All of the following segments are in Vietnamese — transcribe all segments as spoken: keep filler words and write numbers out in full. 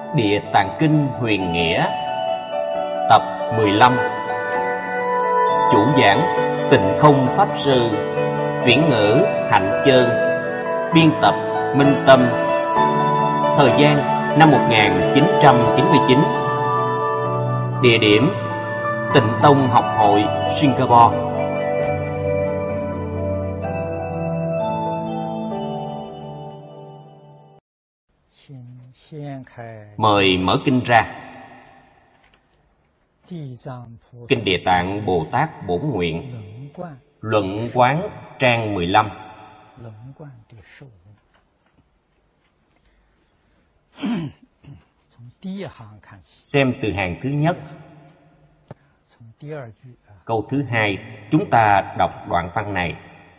Địa Tạng Kinh Huyền Nghĩa, tập mười lăm. Chủ giảng Tịnh Không Pháp Sư, chuyển ngữ Hạnh Chơn, biên tập Minh Tâm. Thời gian năm một nghìn chín trăm chín mươi chín. Địa điểm Tịnh Tông Học Hội, Singapore. Mời mở kinh ra. Kinh Địa Tạng Bồ Tát Bổn Nguyện, Luận Quán, trang mười lăm. Xem từ hàng thứ nhất, câu thứ hai. Chúng ta đọc đoạn văn này.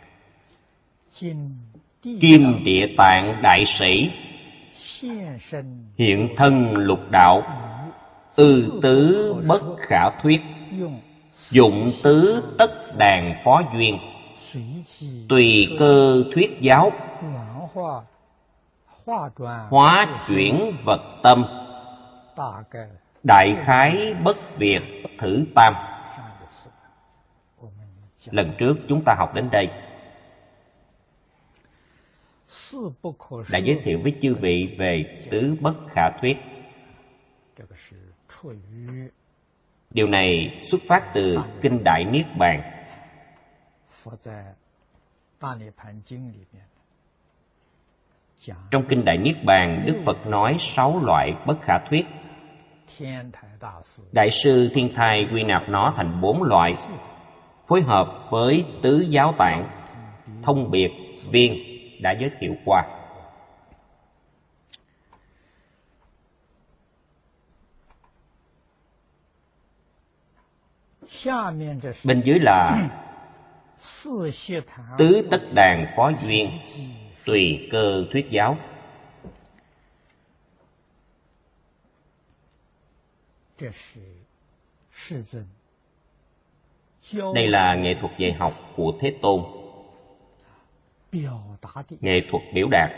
Kim Địa Tạng Đại Sĩ hiện thân lục đạo, ư tứ bất khả thuyết, dụng tứ tất đàn phó duyên, tùy cơ thuyết giáo, hóa chuyển vật tâm, đại khái bất việt thử tam. Lần trước chúng ta học đến đây đã giới thiệu với chư vị về tứ bất khả thuyết. Điều này xuất phát từ Kinh Đại Niết Bàn. Trong Kinh Đại Niết Bàn, Đức Phật nói sáu loại bất khả thuyết. Đại sư Thiên Thai quy nạp nó thành bốn loại, phối hợp với tứ giáo tạng, thông biệt, viên đã giới thiệu qua. Bên dưới là tứ tất đàn phó duyên, tùy cơ thuyết giáo. Đây là nghệ thuật dạy học của Thế Tôn, nghệ thuật biểu đạt.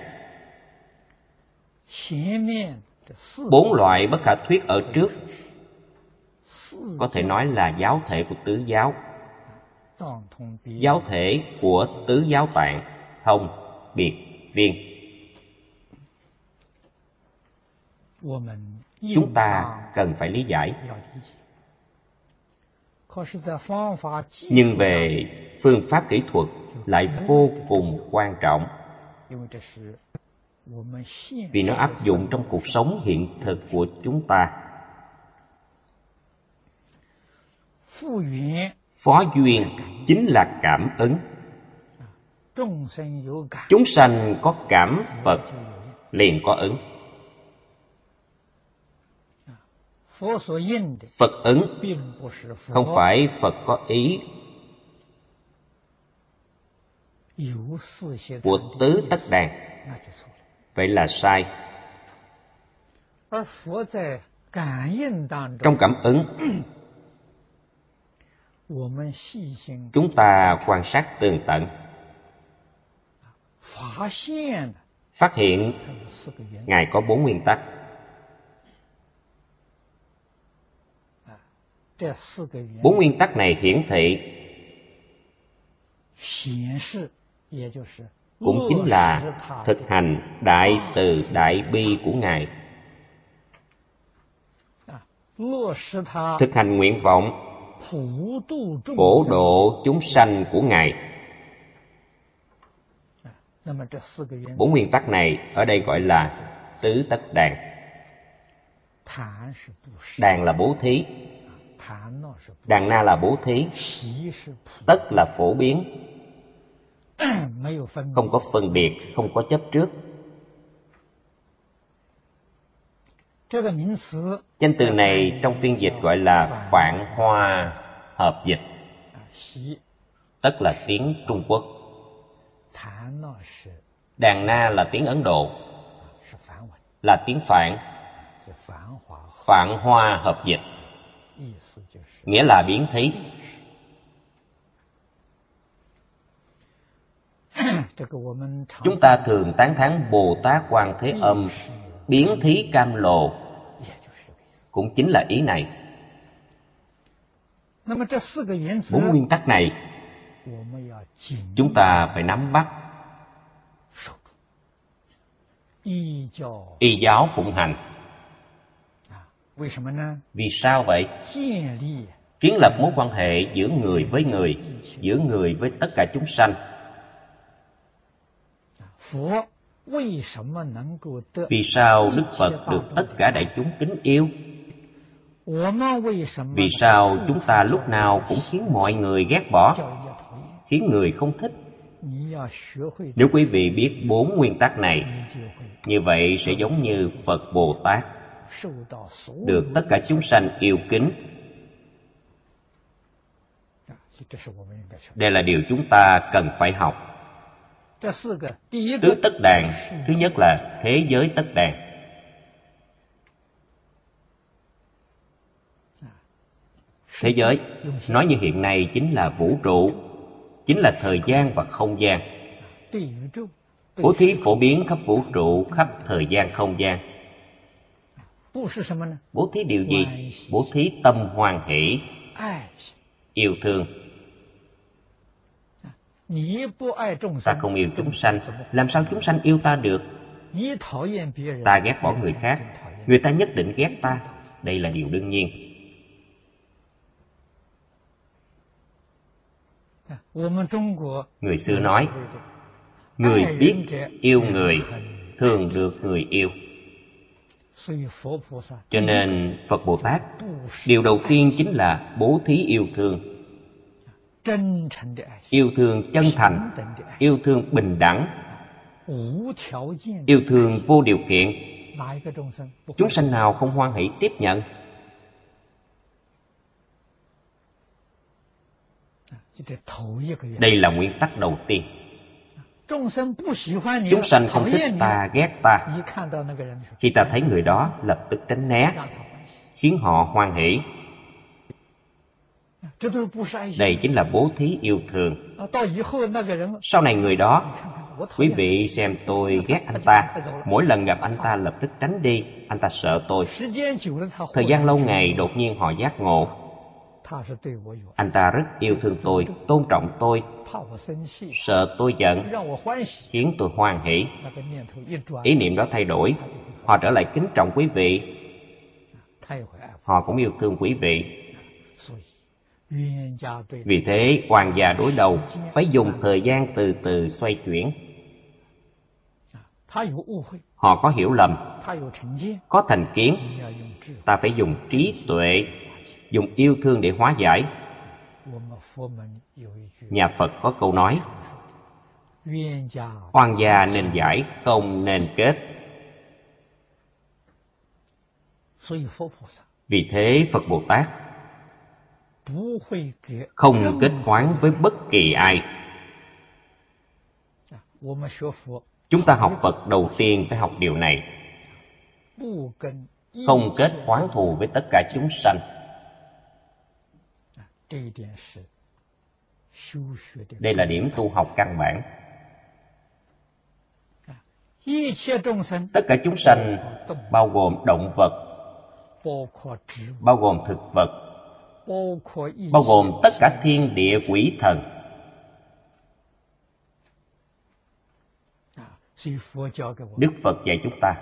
Bốn loại bất khả thuyết ở trước có thể nói là giáo thể của tứ giáo, giáo thể của tứ giáo tạng, thông, biệt, viên. Chúng ta cần phải lý giải. Nhưng về phương pháp kỹ thuật lại vô cùng quan trọng, vì nó áp dụng trong cuộc sống hiện thực của chúng ta. Phó duyên chính là cảm ứng. Chúng sanh có cảm Phật liền có ứng. Phật ứng không phải Phật có ý của tứ tất đàn, vậy là sai. Trong cảm ứng, chúng ta quan sát tường tận, phát hiện Ngài có bốn nguyên tắc. Bốn nguyên tắc này hiển thị cũng chính là thực hành đại từ đại bi của Ngài, thực hành nguyện vọng phổ độ chúng sanh của Ngài. Bốn nguyên tắc này ở đây gọi là tứ tất đàn. Đàn là bố thí, đàn na là bố thí, tất là phổ biến, không có phân biệt, không có chấp trước. Danh từ này trong phiên dịch gọi là Phạn Hoa hợp dịch. Tất là tiếng Trung Quốc, đàn na là tiếng Ấn Độ, là tiếng Phạn. Phạn Hoa hợp dịch nghĩa là biến thí. Chúng ta thường tán thán Bồ Tát Quan Thế Âm biến thí cam lồ, cũng chính là ý này. Bốn nguyên tắc này chúng ta phải nắm bắt, y giáo phụng hành. Vì sao vậy? Kiến lập mối quan hệ giữa người với người, giữa người với tất cả chúng sanh. Vì sao Đức Phật được tất cả đại chúng kính yêu? Vì sao chúng ta lúc nào cũng khiến mọi người ghét bỏ, khiến người không thích? Nếu quý vị biết bốn nguyên tắc này, như vậy sẽ giống như Phật Bồ Tát, được tất cả chúng sanh yêu kính. Đây là điều chúng ta cần phải học. Tứ tất đàn, thứ nhất là thế giới tất đàn. Thế giới, nói như hiện nay chính là vũ trụ, chính là thời gian và không gian. Bố thí phổ biến khắp vũ trụ, khắp thời gian không gian. Bố thí điều gì? Bố thí tâm hoan hỷ, yêu thương. Ta không yêu chúng sanh, làm sao chúng sanh yêu ta được? Ta ghét bỏ người khác, người ta nhất định ghét ta. Đây là điều đương nhiên. Người xưa nói, người biết yêu người, thường được người yêu. Cho nên Phật Bồ Tát, điều đầu tiên chính là bố thí yêu thương. Yêu thương chân thành, yêu thương bình đẳng, yêu thương vô điều kiện. Chúng sanh nào không hoan hỷ tiếp nhận? Đây là nguyên tắc đầu tiên. Chúng sanh không thích ta, ghét ta. Khi ta thấy người đó, lập tức tránh né, khiến họ hoan hỷ. Đây chính là bố thí yêu thương. Sau này người đó, quý vị xem tôi ghét anh ta, mỗi lần gặp anh ta lập tức tránh đi, anh ta sợ tôi. Thời gian lâu ngày đột nhiên họ giác ngộ, anh ta rất yêu thương tôi, tôn trọng tôi, sợ tôi giận, khiến tôi hoan hỷ. Ý niệm đó thay đổi, họ trở lại kính trọng quý vị, họ cũng yêu thương quý vị. Vì thế oan gia đối đầu phải dùng thời gian từ từ xoay chuyển. Họ có hiểu lầm, có thành kiến, ta phải dùng trí tuệ, dùng yêu thương để hóa giải. Nhà Phật có câu nói, oan gia nên giải, không nên kết. Vì thế Phật Bồ Tát không kết oán với bất kỳ ai. Chúng ta học Phật đầu tiên phải học điều này, không kết oán thù với tất cả chúng sanh. Đây là điểm tu học căn bản. Tất cả chúng sanh bao gồm động vật, bao gồm thực vật, bao gồm tất cả thiên địa quỷ thần. Đức Phật dạy chúng ta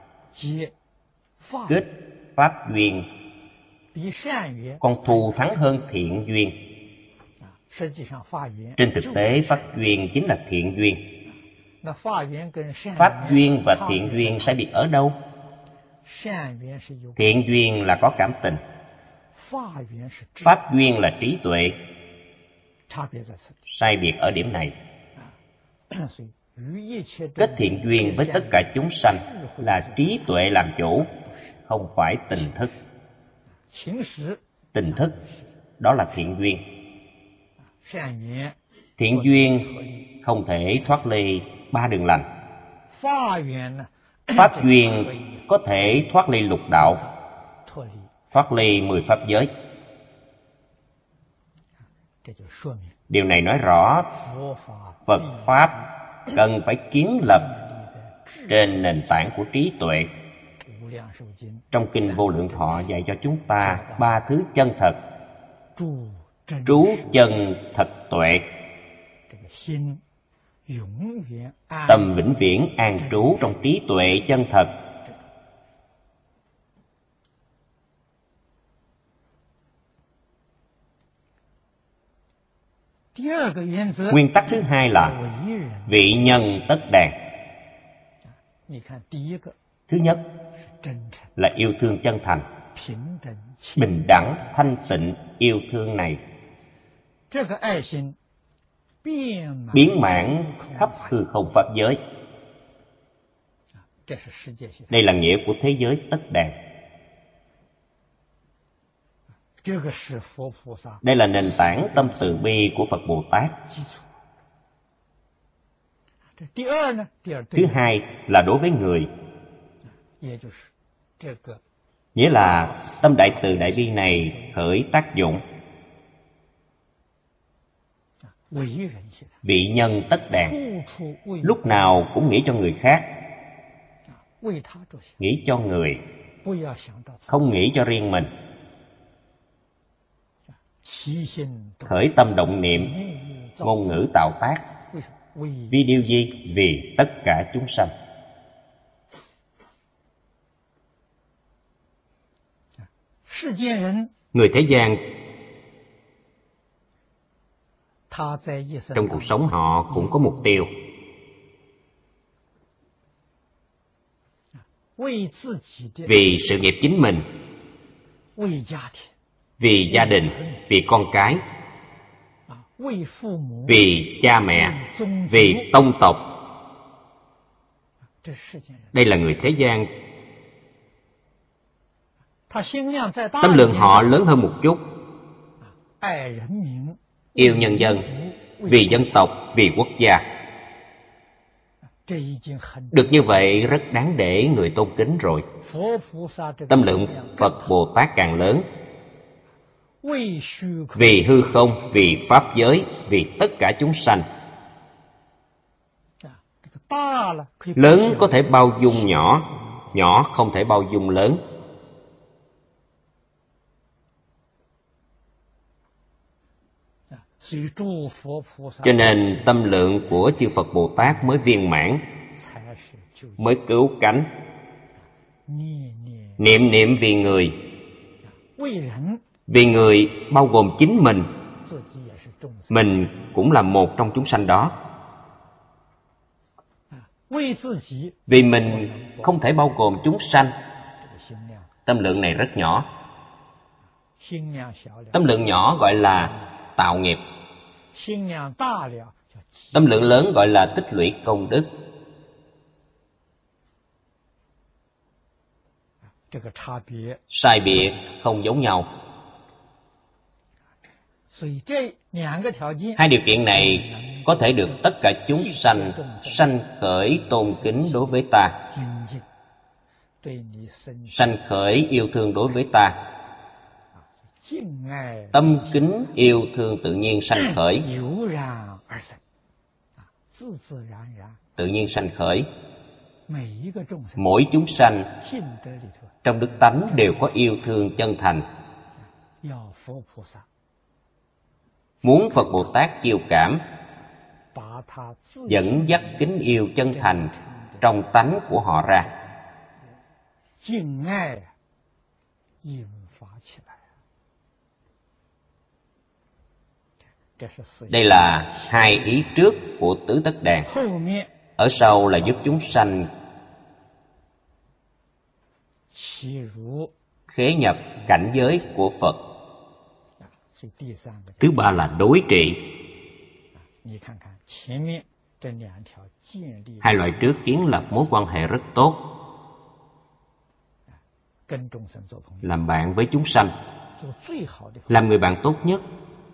kết pháp duyên, còn thù thắng hơn thiện duyên. Trên thực tế pháp duyên chính là thiện duyên. Pháp duyên và thiện duyên sai biệt ở đâu? Thiện duyên là có cảm tình, pháp duyên là trí tuệ. Sai biệt ở điểm này. Kết thiện duyên với tất cả chúng sanh là trí tuệ làm chủ, không phải tình thức. Tình thức đó là thiện duyên. Thiện duyên không thể thoát ly ba đường lành. Pháp duyên có thể thoát ly lục đạo, thoát ly mười pháp giới. Điều này nói rõ Phật Pháp cần phải kiến lập trên nền tảng của trí tuệ. Trong Kinh Vô Lượng Thọ dạy cho chúng ta ba thứ chân thật: trú chân thật tuệ, tâm vĩnh viễn an trú trong trí tuệ chân thật. Nguyên tắc thứ hai là vị nhân tất đàn. Thứ nhất là yêu thương chân thành, bình đẳng, thanh tịnh. Yêu thương này biến mãn khắp hư không pháp giới. Đây là nghĩa của thế giới tất đàn. Đây là nền tảng tâm từ bi của Phật Bồ Tát. Thứ hai là đối với người, nghĩa là tâm đại từ đại bi này khởi tác dụng. Vị nhân tất đàn, lúc nào cũng nghĩ cho người khác, nghĩ cho người, không nghĩ cho riêng mình. Khởi tâm động niệm, ngôn ngữ tạo tác, vì điều gì? Vì tất cả chúng sanh. Người thế gian trong cuộc sống họ cũng có mục tiêu. Vì sự nghiệp chính mình, vì gia đình, vì con cái, vì cha mẹ, vì tông tộc. Đây là người thế gian. Tâm lượng họ lớn hơn một chút, yêu nhân dân, vì dân tộc, vì quốc gia. Được như vậy rất đáng để người tôn kính rồi. Tâm lượng Phật Bồ Tát càng lớn, vì hư không, vì pháp giới, vì tất cả chúng sanh. Lớn có thể bao dung nhỏ, nhỏ không thể bao dung lớn. Cho nên tâm lượng của chư Phật Bồ Tát mới viên mãn, mới cứu cánh. Niệm niệm vì người. Vì người bao gồm chính mình, mình cũng là một trong chúng sanh đó. Vì mình không thể bao gồm chúng sanh. Tâm lượng này rất nhỏ. Tâm lượng nhỏ gọi là tạo nghiệp. Tâm lượng lớn gọi là tích lũy công đức. Sai biệt không giống nhau. Hai điều kiện này có thể được tất cả chúng sanh sanh khởi tôn kính đối với ta, sanh khởi yêu thương đối với ta. Tâm kính yêu thương tự nhiên sanh khởi, tự nhiên sanh khởi. Mỗi chúng sanh trong đức tánh đều có yêu thương chân thành. Muốn Phật Bồ Tát chiêu cảm, dẫn dắt kính yêu chân thành trong tánh của họ ra. Đây là hai ý trước của tứ tất đàn. Ở sau là giúp chúng sanh khế nhập cảnh giới của Phật. Thứ ba là đối trị. Hai loại trước kiến lập mối quan hệ rất tốt, làm bạn với chúng sanh, làm người bạn tốt nhất,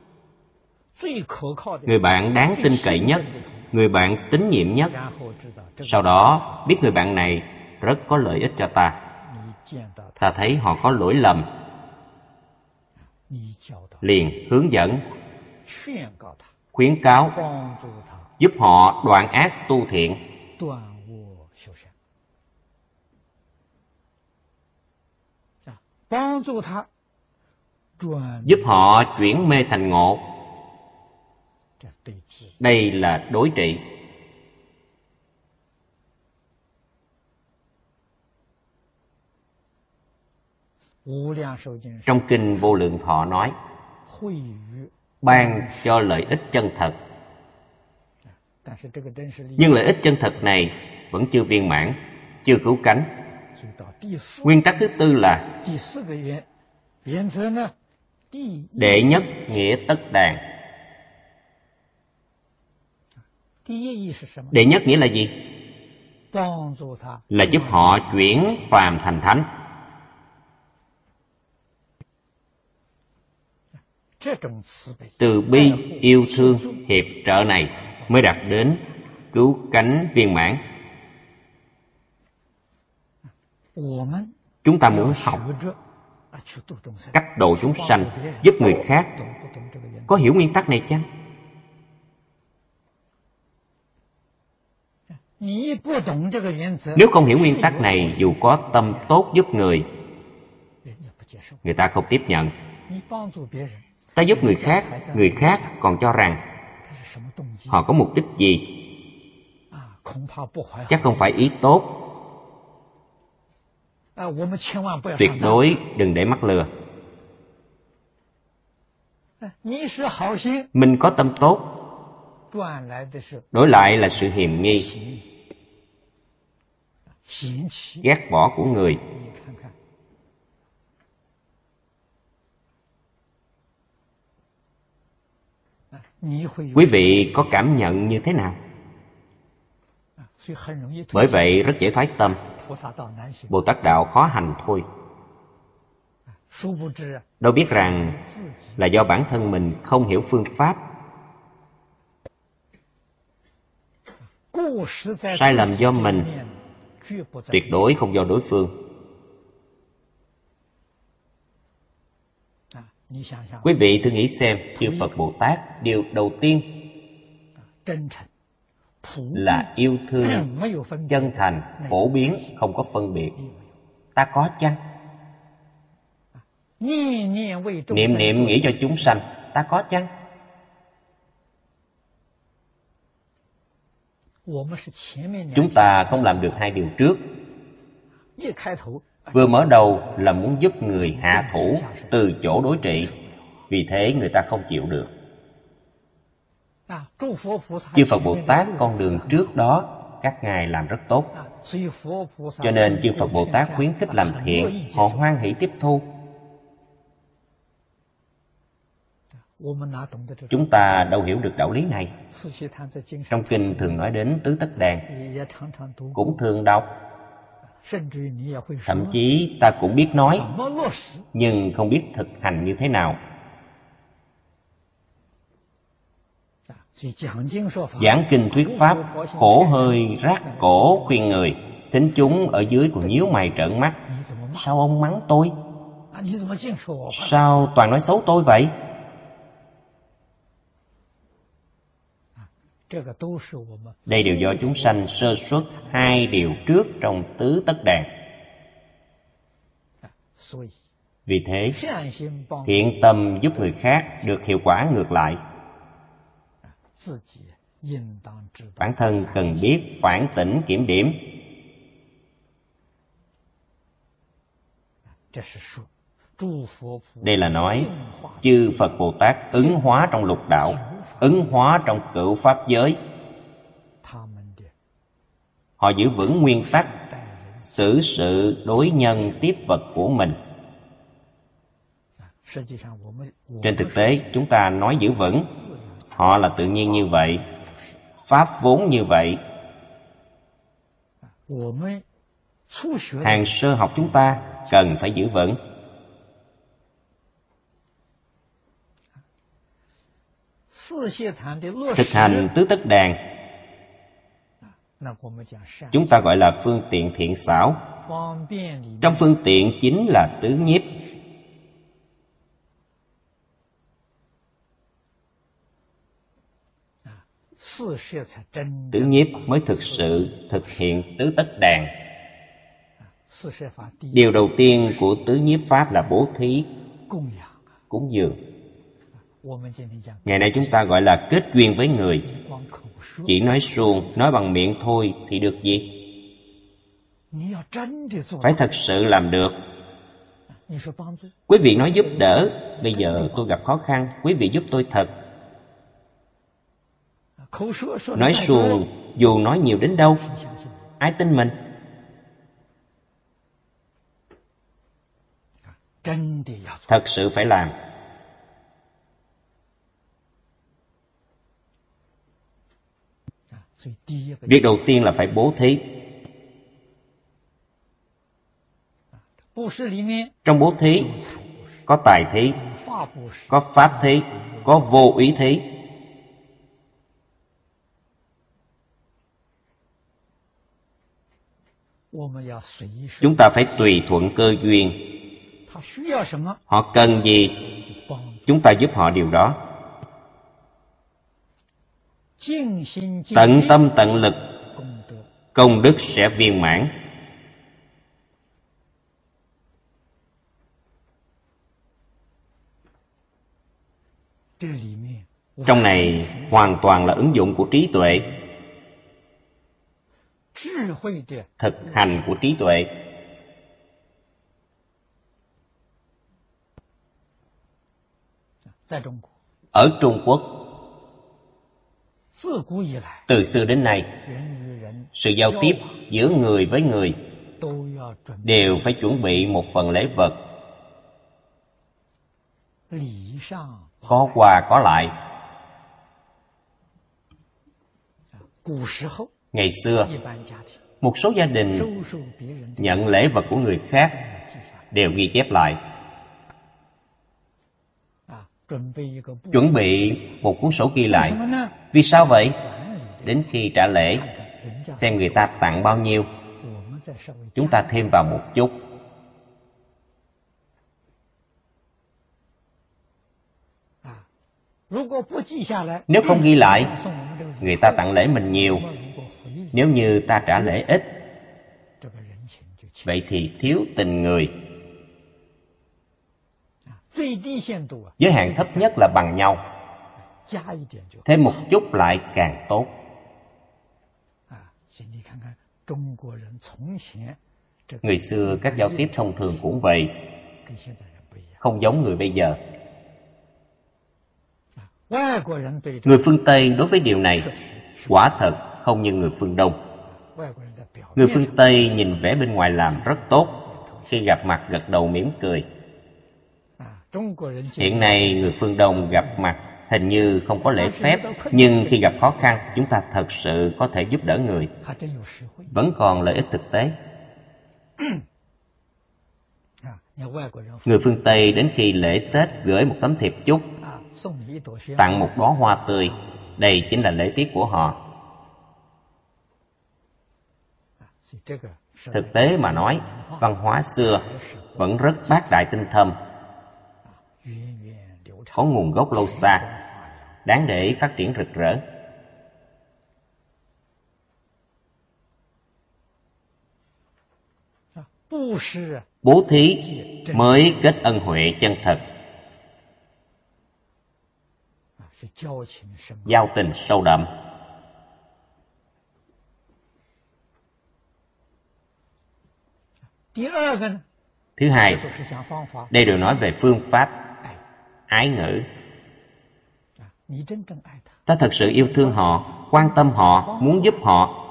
người bạn đáng tin cậy nhất, người bạn tín nhiệm nhất. Sau đó biết người bạn này rất có lợi ích cho ta. Ta thấy họ có lỗi lầm, liền hướng dẫn, khuyến cáo, giúp họ đoạn ác tu thiện. giúp họ chuyển mê thành ngộ. Đây là đối trị. Trong kinh Vô Lượng Thọ nói, ban cho lợi ích chân thật. Nhưng lợi ích chân thật này vẫn chưa viên mãn, chưa cứu cánh. Nguyên tắc thứ tư là đệ nhất nghĩa tất đàn. Đệ nhất nghĩa là gì? Là giúp họ chuyển phàm thành thánh. Từ bi, yêu thương, hiệp trợ này mới đạt đến cứu cánh viên mãn. Chúng ta muốn học cách độ chúng sanh, giúp người khác, có hiểu nguyên tắc này chăng? Nếu không hiểu nguyên tắc này, dù có tâm tốt giúp người, người ta không tiếp nhận. Ta giúp người khác, người khác còn cho rằng họ có mục đích gì? Chắc không phải ý tốt. Tuyệt đối đừng để mắc lừa. Mình có tâm tốt, đổi lại là sự hiềm nghi, ghét bỏ của người. Quý vị có cảm nhận như thế nào? Bởi vậy rất dễ thoái tâm. Bồ Tát đạo khó hành thôi. Đâu biết rằng là do bản thân mình không hiểu phương pháp. Sai lầm do mình, tuyệt đối không do đối phương. Quý vị thử nghĩ xem, chư Phật Bồ Tát điều đầu tiên là yêu thương, chân thành, phổ biến, không có phân biệt. Ta có chăng? Niệm niệm nghĩ cho chúng sanh, ta có chăng? Chúng ta không làm được hai điều trước. Vừa mở đầu là muốn giúp người hạ thủ, từ chỗ đối trị, vì thế người ta không chịu được. Chư Phật Bồ Tát con đường trước đó các ngài làm rất tốt, cho nên chư Phật Bồ Tát khuyến khích làm thiện, họ hoan hỷ tiếp thu. Chúng ta đâu hiểu được đạo lý này. Trong kinh thường nói đến tứ tất đàn, cũng thường đọc, thậm chí ta cũng biết nói, nhưng không biết thực hành như thế nào. Giảng kinh thuyết pháp, khổ hơi rát cổ khuyên người, thính chúng ở dưới còn nhíu mày trợn mắt. Sao ông mắng tôi? Sao toàn nói xấu tôi vậy? Đây đều do chúng sanh sơ suất hai điều trước trong tứ tất đàn. Vì thế, thiện tâm giúp người khác được hiệu quả ngược lại. Bản thân cần biết phản tỉnh kiểm điểm. Đây là nói chư Phật Bồ Tát ứng hóa trong lục đạo, ứng hóa trong cửu pháp giới. Họ giữ vững nguyên tắc xử sự đối nhân tiếp vật của mình. Trên thực tế chúng ta nói giữ vững, họ là tự nhiên như vậy, pháp vốn như vậy. Hàng sơ học chúng ta cần phải giữ vững. Thực hành tứ tất đàn, chúng ta gọi là phương tiện thiện xảo. Trong phương tiện chính là tứ nhiếp. Tứ nhiếp mới thực sự thực hiện tứ tất đàn. Điều đầu tiên của tứ nhiếp pháp là bố thí, cúng dường. Ngày nay chúng ta gọi là kết duyên với người. Chỉ nói suông, nói bằng miệng thôi thì được gì? Phải thật sự làm được. Quý vị nói giúp đỡ, bây giờ tôi gặp khó khăn, quý vị giúp tôi thật. Nói suông, dù nói nhiều đến đâu, ai tin mình? Thật sự phải làm. Việc đầu tiên là phải bố thí. Trong bố thí có tài thí, có pháp thí, có vô ý thí. Chúng ta phải tùy thuận cơ duyên. Họ cần gì, chúng ta giúp họ điều đó. Tận tâm tận lực, công đức sẽ viên mãn. Trong này hoàn toàn là ứng dụng của trí tuệ, thực hành của trí tuệ. Ở Trung Quốc, từ xưa đến nay, sự giao tiếp giữa người với người đều phải chuẩn bị một phần lễ vật, có qua có lại. Ngày xưa, một số gia đình nhận lễ vật của người khác đều ghi chép lại, chuẩn bị một cuốn sổ ghi lại. Vì sao vậy? Đến khi trả lễ, xem người ta tặng bao nhiêu, chúng ta thêm vào một chút. Nếu không ghi lại, người ta tặng lễ mình nhiều, nếu như ta trả lễ ít, vậy thì thiếu tình người. Giới hạn thấp nhất là bằng nhau, thêm một chút lại càng tốt. Người xưa các giao tiếp thông thường cũng vậy, không giống người bây giờ. Người phương Tây đối với điều này quả thật không như người phương Đông. Người phương Tây nhìn vẻ bên ngoài làm rất tốt, khi gặp mặt gật đầu mỉm cười. Hiện nay người phương Đông gặp mặt hình như không có lễ phép, nhưng khi gặp khó khăn, chúng ta thật sự có thể giúp đỡ người, vẫn còn lợi ích thực tế. Người phương Tây đến khi lễ Tết gửi một tấm thiệp chúc, tặng một đóa hoa tươi, đây chính là lễ tiết của họ. Thực tế mà nói, văn hóa xưa vẫn rất bác đại tinh thâm, có nguồn gốc lâu xa, đáng để phát triển rực rỡ. Bố thí mới kết ân huệ chân thật, giao tình sâu đậm. Thứ hai, đây đều nói về phương pháp ái ngữ. Ta thật sự yêu thương họ, quan tâm họ, muốn giúp họ.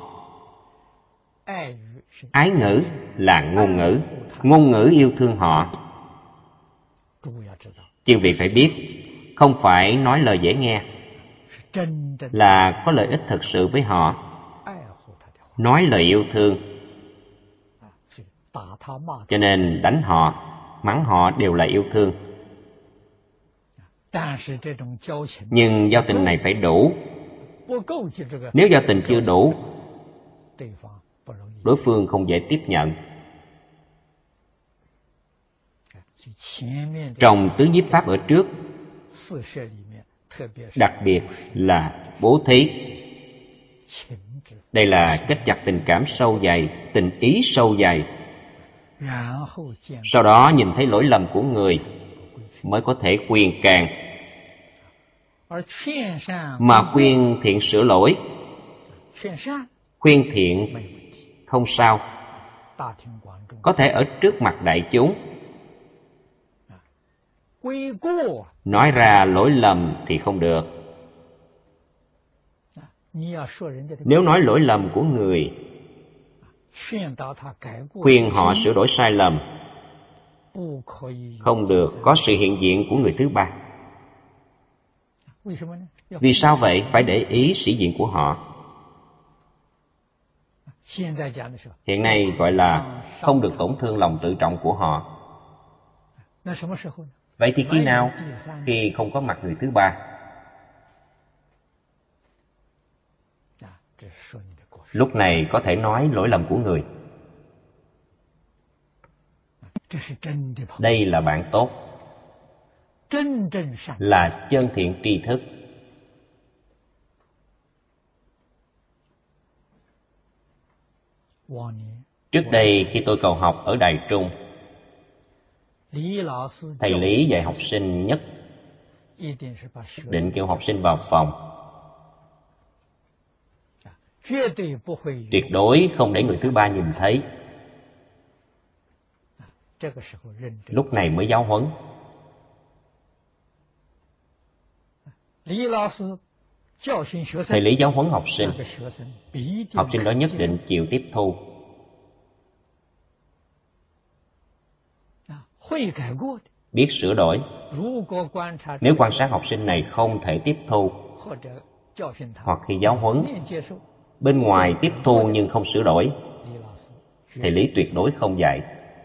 Ái ngữ là ngôn ngữ, ngôn ngữ yêu thương họ. Chư vị phải biết, không phải nói lời dễ nghe, là có lợi ích thật sự với họ. Nói lời yêu thương, cho nên đánh họ, mắng họ đều là yêu thương. Nhưng giao tình này phải đủ. Nếu giao tình chưa đủ, đối phương không dễ tiếp nhận. Trong tứ nhiếp pháp ở trước, đặc biệt là bố thí. Đây là kết chặt tình cảm sâu dày, tình ý sâu dày. Sau đó nhìn thấy lỗi lầm của người mới có thể khuyên can. Mà khuyên thiện sửa lỗi, khuyên thiện không sao, có thể ở trước mặt đại chúng. Nói ra lỗi lầm thì không được. Nếu nói lỗi lầm của người, khuyên họ sửa đổi sai lầm, không được có sự hiện diện của người thứ ba. Vì sao vậy? Phải để ý sĩ diện của họ. Hiện nay gọi là không được tổn thương lòng tự trọng của họ. Vậy thì khi nào? Khi không có mặt người thứ ba. Lúc này có thể nói lỗi lầm của người. Đây là bạn tốt, là chân thiện tri thức. Trước đây khi tôi cầu học ở Đài Trung, thầy Lý dạy học sinh nhất định kêu học sinh vào phòng, tuyệt đối không để người thứ ba nhìn thấy. Lúc này mới giáo huấn. Thầy Lý giáo huấn học sinh, học sinh đó nhất định chịu tiếp thu. Biết sửa đổi. Nếu quan sát học sinh này không thể tiếp thu, hoặc khi giáo huấn bên ngoài tiếp thu nhưng không sửa đổi, thầy Lý tuyệt đối không dạy.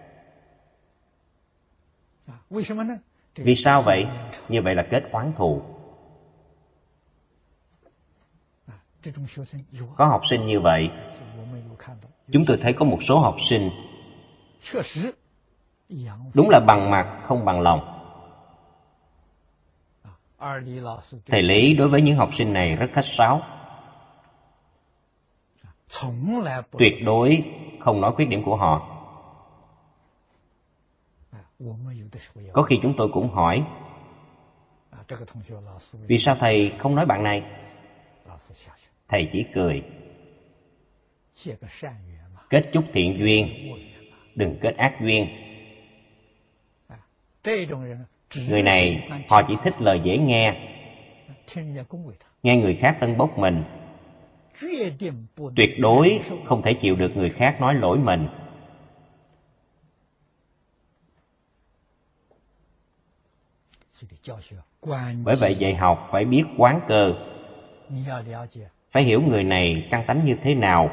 Vì sao vậy? Như vậy là kết oán thù. Có học sinh như vậy. Chúng tôi thấy có một số học sinh đúng là bằng mặt không bằng lòng. Thầy Lý đối với những học sinh này rất khách sáo, tuyệt đối không nói khuyết điểm của họ. Có khi chúng tôi cũng hỏi, vì sao thầy không nói bạn này? Thầy chỉ cười. Kết chút thiện duyên, đừng kết ác duyên. Người này họ chỉ thích lời dễ nghe, nghe người khác tân bốc mình, tuyệt đối không thể chịu được người khác nói lỗi mình. Bởi vậy dạy học phải biết quán cơ, phải hiểu người này căn tánh như thế nào,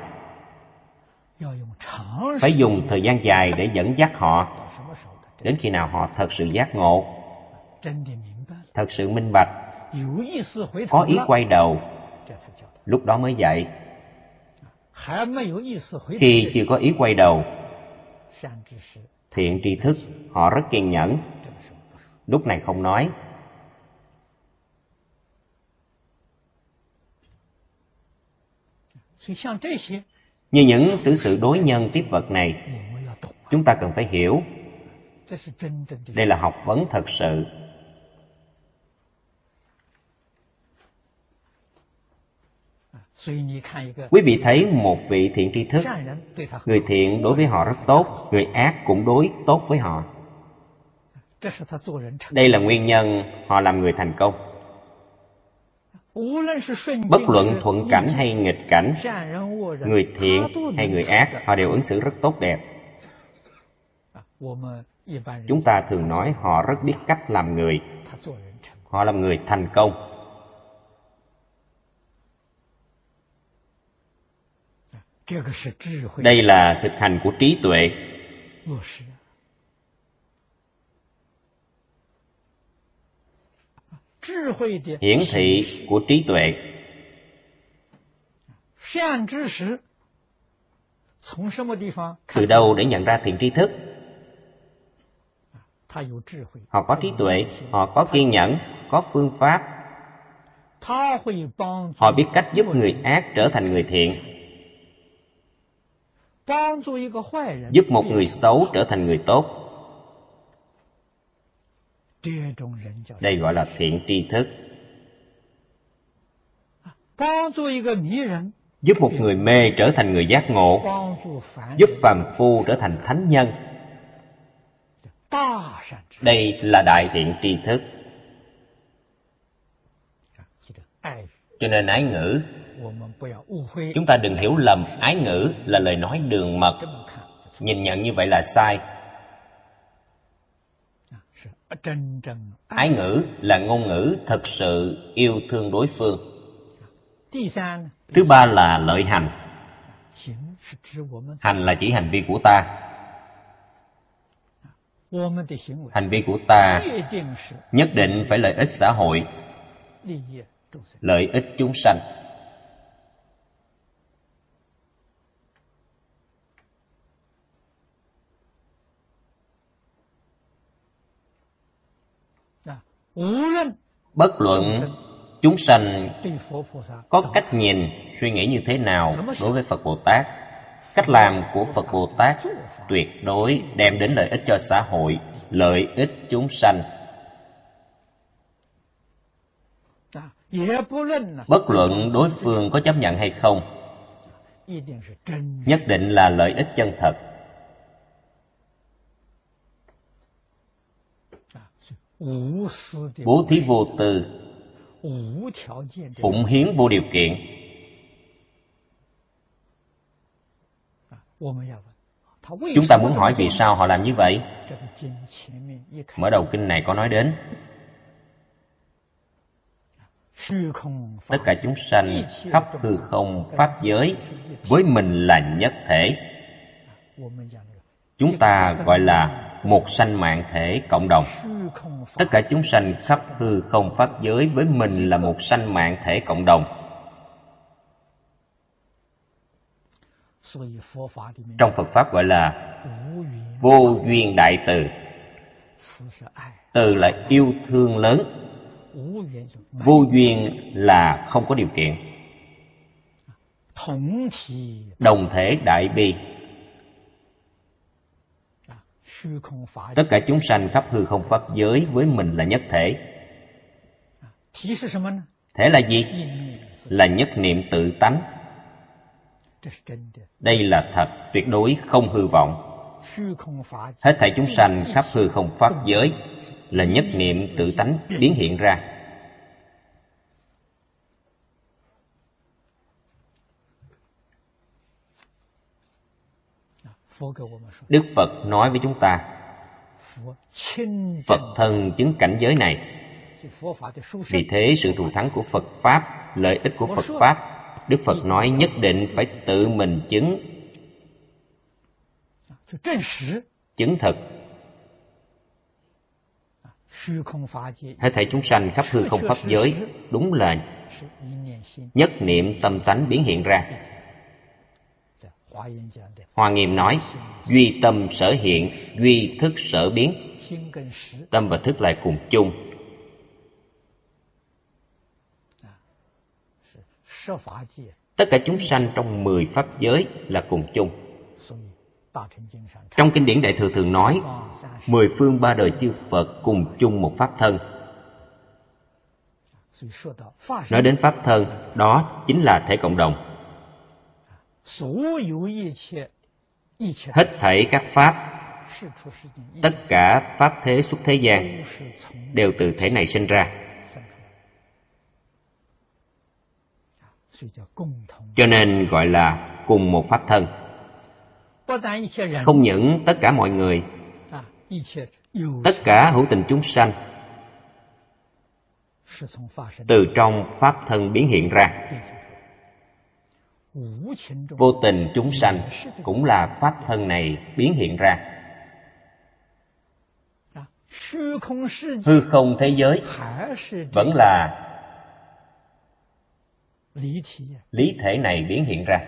phải dùng thời gian dài để dẫn dắt họ, đến khi nào họ thật sự giác ngộ, thật sự minh bạch, có ý quay đầu, lúc đó mới dạy. Khi chưa có ý quay đầu, thiện tri thức họ rất kiên nhẫn, lúc này không nói. Như những xử sự đối nhân tiếp vật này, chúng ta cần phải hiểu, đây là học vấn thật sự. Quý vị thấy một vị thiện tri thức, người thiện đối với họ rất tốt, người ác cũng đối tốt với họ. Đây là nguyên nhân họ làm người thành công. Bất luận thuận cảnh hay nghịch cảnh, người thiện hay người ác, họ đều ứng xử rất tốt đẹp. Chúng ta thường nói họ rất biết cách làm người, họ làm người thành công. Đây là thực hành của trí tuệ. Hiển thị của trí tuệ. Từ đâu để nhận ra thiện tri thức? Họ có trí tuệ, họ có kiên nhẫn, có phương pháp. Họ biết cách giúp người ác trở thành người thiện. giúp một người xấu trở thành người tốt. Đây gọi là thiện tri thức. Giúp một người mê trở thành người giác ngộ, giúp phàm phu trở thành thánh nhân. Đây là đại thiện tri thức. Cho nên ái ngữ, chúng ta đừng hiểu lầm ái ngữ là lời nói đường mật. Nhìn nhận như vậy là sai. Ái ngữ là ngôn ngữ thực sự yêu thương đối phương. Thứ ba là lợi hành. Hành là chỉ hành vi của ta. Hành vi của ta nhất định phải lợi ích xã hội, lợi ích chúng sanh. Bất luận chúng sanh có cách nhìn, suy nghĩ như thế nào đối với Phật Bồ Tát, cách làm của Phật Bồ Tát tuyệt đối đem đến lợi ích cho xã hội, lợi ích chúng sanh. Bất luận đối phương có chấp nhận hay không, nhất định là lợi ích chân thật. Bố thí vô tư, phụng hiến vô điều kiện. Chúng ta muốn hỏi vì sao họ làm như vậy? Mở đầu kinh này có nói đến tất cả chúng sanh khắp hư không pháp giới với mình là nhất thể. Chúng ta gọi là một sanh mạng thể cộng đồng. Tất cả chúng sanh khắp hư không pháp giới với mình là một sanh mạng thể cộng đồng. Trong Phật Pháp gọi là vô duyên đại từ. Từ là yêu thương lớn. Vô duyên là không có điều kiện. Đồng thể đại bi. Tất cả chúng sanh khắp hư không pháp giới với mình là nhất thể. Thể là gì? Là nhất niệm tự tánh. Đây là thật, tuyệt đối không hư vọng. Hết thảy chúng sanh khắp hư không pháp giới là nhất niệm tự tánh biến hiện ra. Đức Phật nói với chúng ta, Phật thân chứng cảnh giới này. Vì thế sự thù thắng của Phật Pháp, lợi ích của Phật Pháp, Đức Phật nói nhất định phải tự mình chứng. Chứng thực. Hết thảy chúng sanh khắp hư không pháp giới đúng là nhất niệm tâm tánh biến hiện ra. Hoa Nghiêm nói, duy tâm sở hiện, duy thức sở biến. Tâm và thức lại cùng chung. Tất cả chúng sanh trong mười pháp giới là cùng chung. Trong kinh điển Đại Thừa thường nói, mười phương ba đời chư Phật cùng chung một pháp thân. Nói đến pháp thân, đó chính là thể cộng đồng. Hết thảy các pháp, tất cả pháp thế xuất thế gian đều từ thể này sinh ra. Cho nên gọi là cùng một pháp thân. Không những tất cả mọi người, tất cả hữu tình chúng sanh từ trong pháp thân biến hiện ra. Vô tình chúng sanh cũng là pháp thân này biến hiện ra. Hư không thế giới vẫn là lý thể này biến hiện ra.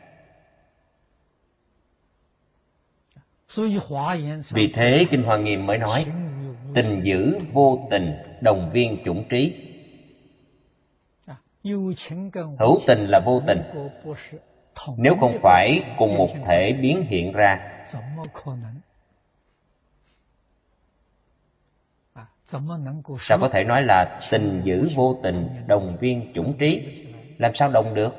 Vì thế Kinh Hoa Nghiêm mới nói, tình dữ vô tình, đồng viên chủng trí. Hữu tình là vô tình, Nếu không phải cùng một thể biến hiện ra, sao có thể nói là tình giữ vô tình, đồng viên chủng trí? Làm sao đồng được?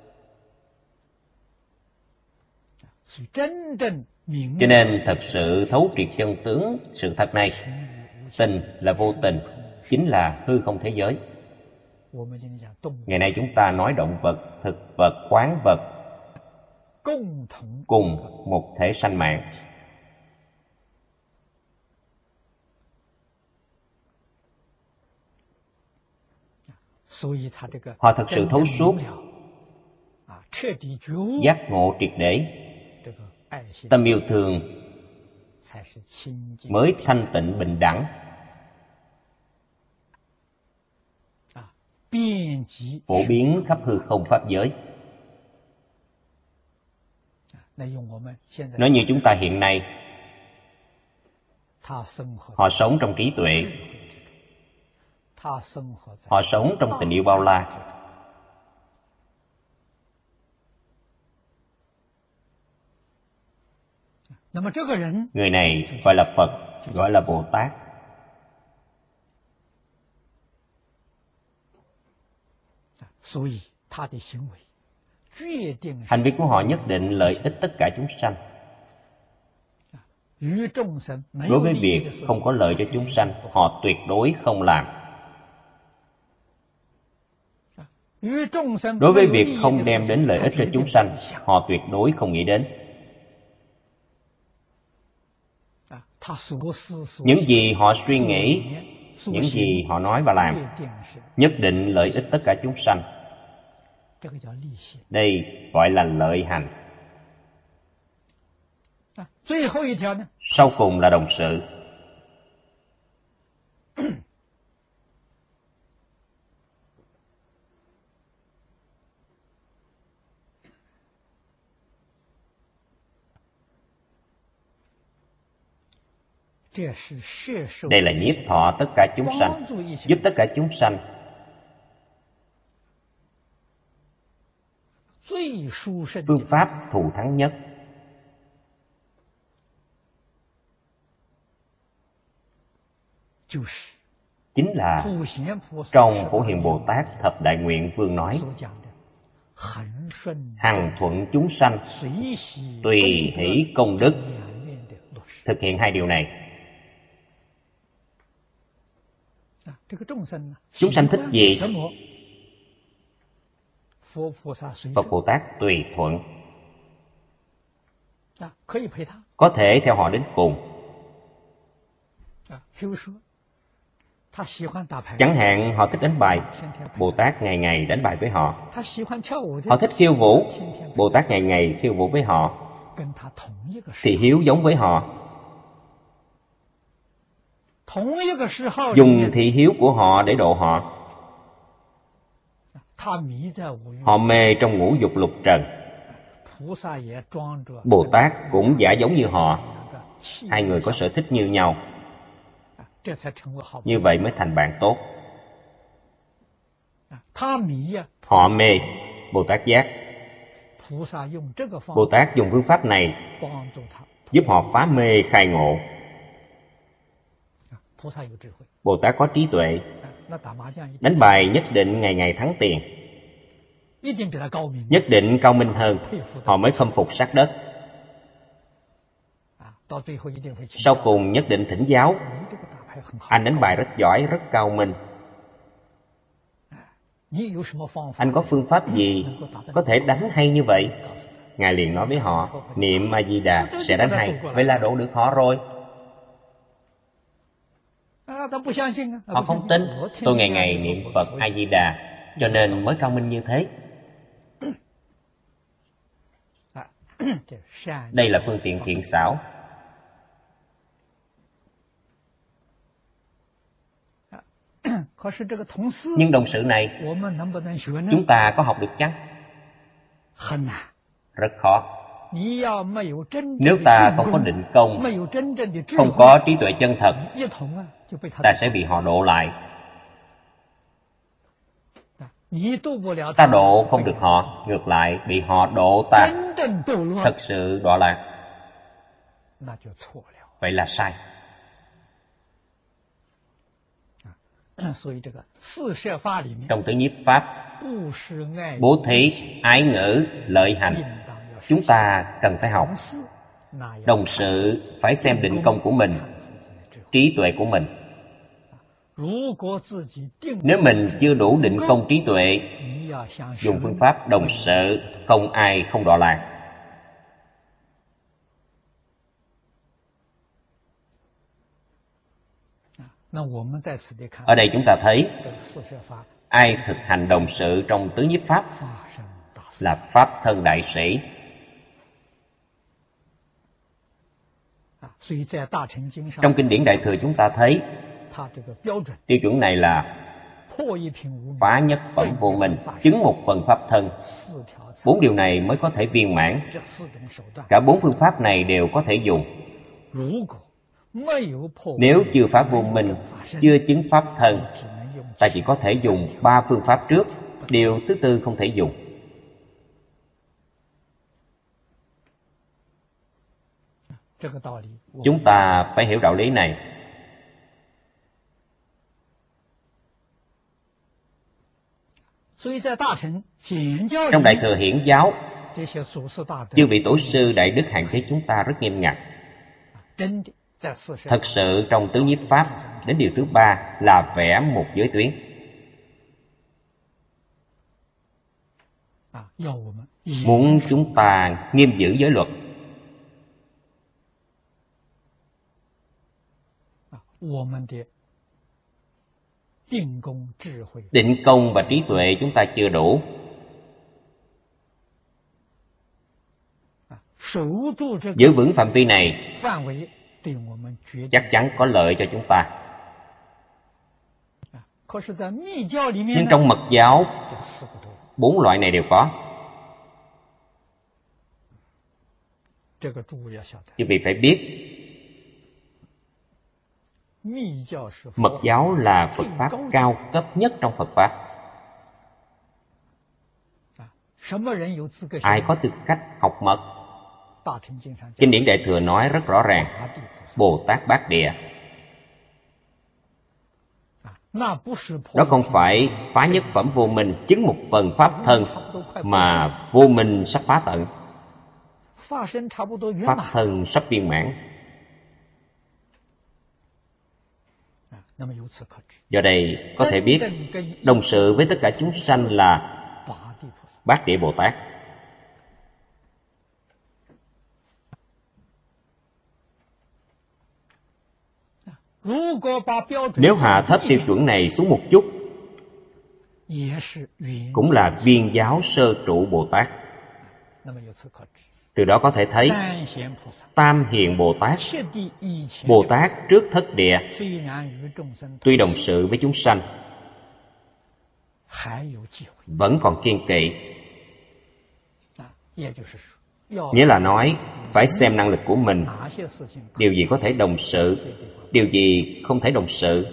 Cho nên thật sự thấu triệt chân tướng sự thật này, tình là vô tình, chính là hư không thế giới. Ngày nay chúng ta nói động vật, thực vật, khoáng vật cùng một thể sanh mạng. Họ thật sự thấu suốt, giác ngộ triệt để, tâm yêu thương mới thanh tịnh bình đẳng, phổ biến khắp hư không pháp giới. Nói như chúng ta hiện nay, họ sống trong trí tuệ, họ sống trong tình yêu bao la. Người này gọi là Phật, gọi là Bồ Tát. Hành vi của họ nhất định lợi ích tất cả chúng sanh. Đối với việc không có lợi cho chúng sanh, họ tuyệt đối không làm. Đối với việc không đem đến lợi ích cho chúng sanh, họ tuyệt đối không nghĩ đến. Những gì họ suy nghĩ, những gì họ nói và làm, nhất định lợi ích tất cả chúng sanh. Đây gọi là lợi hành. Sau cùng là đồng sự. Đây là nhiếp thọ tất cả chúng sanh, giúp tất cả chúng sanh phương pháp thù thắng nhất. Chính là trong Phổ Hiền Bồ Tát Thập Đại Nguyện Vương nói, hằng thuận chúng sanh, tùy hỷ công đức. Thực hiện hai điều này. Chúng sanh thích gì? Phật Bồ Tát tùy thuận, có thể theo họ đến cùng. Chẳng hạn họ thích đánh bài, Bồ Tát ngày ngày đánh bài với họ. Họ thích khiêu vũ, Bồ Tát ngày ngày khiêu vũ với họ. Thị hiếu giống với họ. Dùng thị hiếu của họ để độ họ. Họ mê trong ngũ dục lục trần, Bồ Tát cũng giả giống như họ. Hai người có sở thích như nhau, như vậy mới thành bạn tốt. Họ mê, Bồ Tát giác. Bồ Tát dùng phương pháp này giúp họ phá mê khai ngộ. Bồ Tát có trí tuệ, đánh bài nhất định ngày ngày thắng tiền, nhất định cao minh hơn, họ mới khâm phục sát đất. Sau cùng nhất định thỉnh giáo, anh đánh bài rất giỏi, rất cao minh. Anh có phương pháp gì có thể đánh hay như vậy? Ngài liền nói với họ, niệm A Di Đà sẽ đánh hay. Vậy là độ được họ rồi. Họ không tin, tôi ngày ngày niệm Phật A Di Đà, cho nên mới cao minh như thế. Đây là phương tiện thiện xảo. Nhưng đồng sự này chúng ta có học được chăng? Rất khó. Nếu ta không có định công, không có trí tuệ chân thật, ta sẽ bị họ độ lại. Ta độ không được họ, ngược lại bị họ độ ta, thật sự đọa lạc. Vậy là sai. Trong tứ nhiếp pháp, bố thí, ái ngữ, lợi hành, chúng ta cần phải học. Đồng sự phải xem định công của mình, trí tuệ của mình. Nếu mình chưa đủ định công trí tuệ, dùng phương pháp đồng sự, không ai không đọa lạc. Ở đây chúng ta thấy, ai thực hành đồng sự trong tứ nhiếp pháp là pháp thân đại sĩ. Trong kinh điển Đại Thừa chúng ta thấy, tiêu chuẩn này là phá nhất phẩm vô minh, chứng một phần pháp thân. Bốn điều này mới có thể viên mãn. Cả bốn phương pháp này đều có thể dùng. Nếu chưa phá vô minh, chưa chứng pháp thân, ta chỉ có thể dùng ba phương pháp trước, điều thứ tư không thể dùng. Chúng ta phải hiểu đạo lý này. Trong Đại Thừa Hiển giáo, chư vị tổ sư đại đức hạn chế chúng ta rất nghiêm ngặt. Thật sự trong tứ nhiếp pháp, đến điều thứ ba là vẽ một giới tuyến. Muốn chúng ta nghiêm giữ giới luật. Định công và trí tuệ chúng ta chưa đủ. Giữ vững phạm vi này chắc chắn có lợi cho chúng ta. Nhưng trong mật giáo, bốn loại này đều có. Quý vị phải biết, mật giáo là Phật pháp cao cấp nhất trong Phật pháp. Ai có tư cách học mật? Kinh điển Đại Thừa nói rất rõ ràng, Bồ Tát Bát Địa. Đó không phải phá nhất phẩm vô minh, chứng một phần pháp thân, mà vô minh sắp phá tận, pháp thân sắp viên mãn. Do đây có thể biết, đồng sự với tất cả chúng sanh là Bát Địa Bồ Tát. Nếu hạ thấp tiêu chuẩn này xuống một chút, cũng là viên giáo sơ trụ Bồ Tát. Từ đó có thể thấy, Tam Hiền Bồ Tát, Bồ Tát trước thất địa, tuy đồng sự với chúng sanh, vẫn còn kiên kỵ. Nghĩa là nói, phải xem năng lực của mình, điều gì có thể đồng sự, điều gì không thể đồng sự.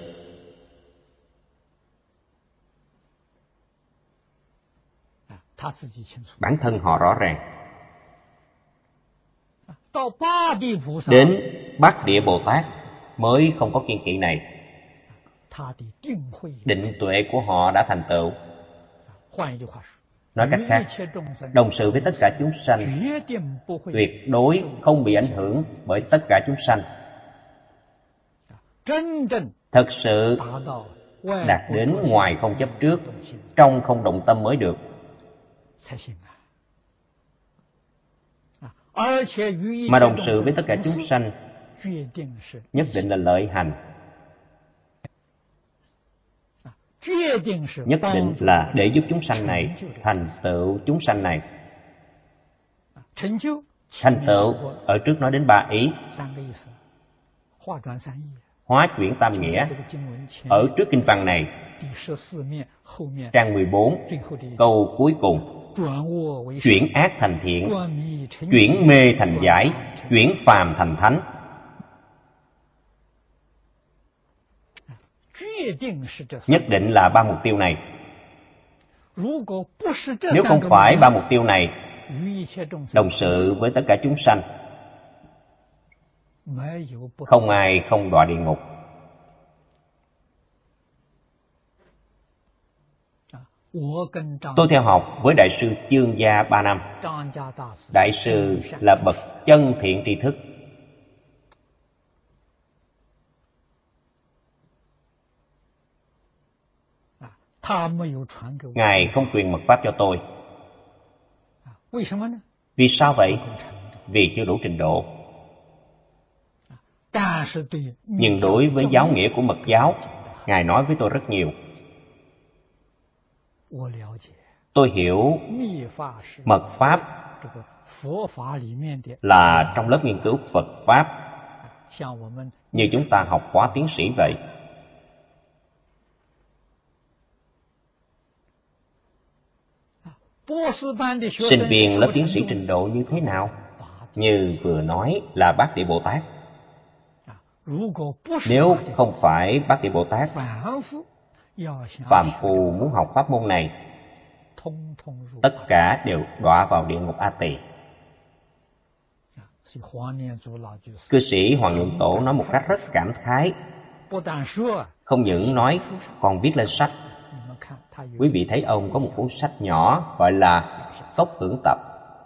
Bản thân họ rõ ràng. Đến Bát Địa Bồ Tát mới không có kiên kỵ này. Định tuệ của họ đã thành tựu. Nói cách khác, đồng sự với tất cả chúng sanh, tuyệt đối không bị ảnh hưởng bởi tất cả chúng sanh. Thật sự đạt đến ngoài không chấp trước, trong không động tâm mới được. Mà đồng sự với tất cả chúng sanh nhất định là lợi hành, nhất định là để giúp chúng sanh này thành tựu chúng sanh này. Thành tựu ở trước nói đến ba ý: hóa chuyển tam nghĩa. Ở trước kinh văn này, trang mười bốn, câu cuối cùng: chuyển ác thành thiện, chuyển mê thành giải, chuyển phàm thành thánh. Nhất định là ba mục tiêu này. Nếu không phải ba mục tiêu này, đồng sự với tất cả chúng sanh, không ai không đọa địa ngục. Tôi theo học với Đại sư Chương Gia ba năm. Đại sư là bậc chân thiện tri thức. Ngài không truyền mật pháp cho tôi. Vì sao vậy? Vì chưa đủ trình độ. Nhưng đối với giáo nghĩa của mật giáo, Ngài nói với tôi rất nhiều. Tôi hiểu mật pháp là trong lớp nghiên cứu Phật Pháp, như chúng ta học khóa tiến sĩ vậy. Sinh viên lớp tiến sĩ trình độ như thế nào? Như vừa nói là Bát Địa Bồ Tát. Nếu không phải Bát Địa Bồ Tát, phàm phu muốn học pháp môn này, tất cả đều đọa vào địa ngục A Tỳ. Cư sĩ Hoàng Niệm Tổ nói một cách rất cảm khái. Không những nói, còn viết lên sách. Quý vị thấy ông có một cuốn sách nhỏ gọi là Tốc Hưởng Tập.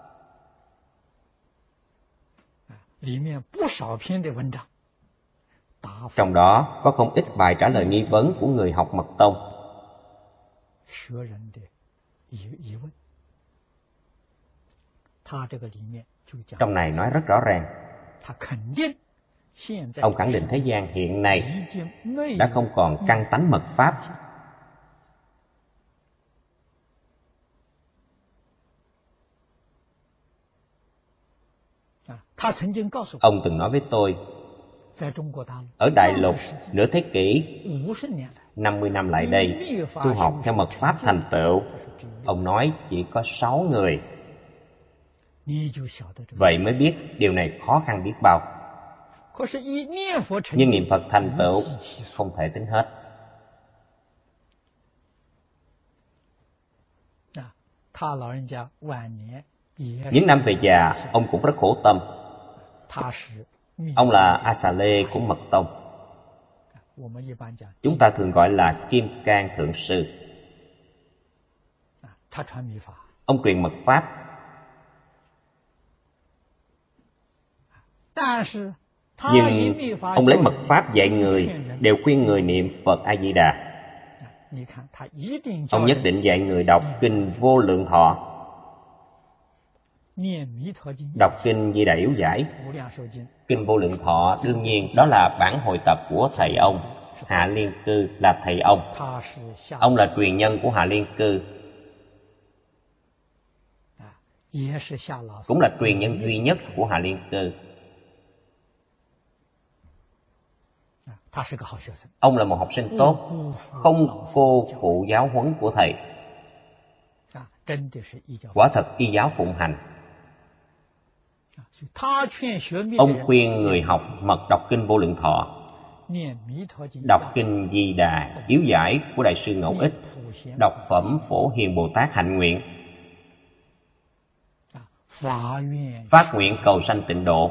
Trong đó có không ít bài trả lời nghi vấn của người học mật tông. Trong này nói rất rõ ràng. Ông khẳng định thế gian hiện nay đã không còn căn tánh mật pháp. Ông từng nói với tôi, ở Đại Lục nửa thế kỷ, năm mươi năm lại đây, tu học theo mật pháp thành tựu, ông nói chỉ có sáu người. Vậy mới biết điều này khó khăn biết bao. Nhưng niệm Phật thành tựu không thể tính hết. Những năm về già, ông cũng rất khổ tâm. Ông là A Xà Lê của mật tông. Chúng ta thường gọi là Kim Cang Thượng Sư. Ông truyền mật pháp. Nhưng ông lấy mật pháp dạy người, đều khuyên người niệm Phật A Di Đà. Ông nhất định dạy người đọc kinh Vô Lượng Thọ, đọc kinh Di Đà Yếu Giải. Kinh Vô Lượng Thọ đương nhiên đó là bản hội tập của thầy ông. Hạ Liên Cư là thầy ông. Ông là truyền nhân của Hạ Liên Cư, cũng là truyền nhân duy nhất của Hạ Liên Cư. Ông là một học sinh tốt, không cô phụ giáo huấn của thầy. Quả thật y giáo phụng hành. Ông khuyên người học mật đọc kinh Vô Lượng Thọ, đọc kinh Di Đà Yếu Giải của Đại sư Ngẫu Ích, đọc phẩm Phổ Hiền Bồ Tát Hạnh Nguyện, phát nguyện cầu sanh tịnh độ.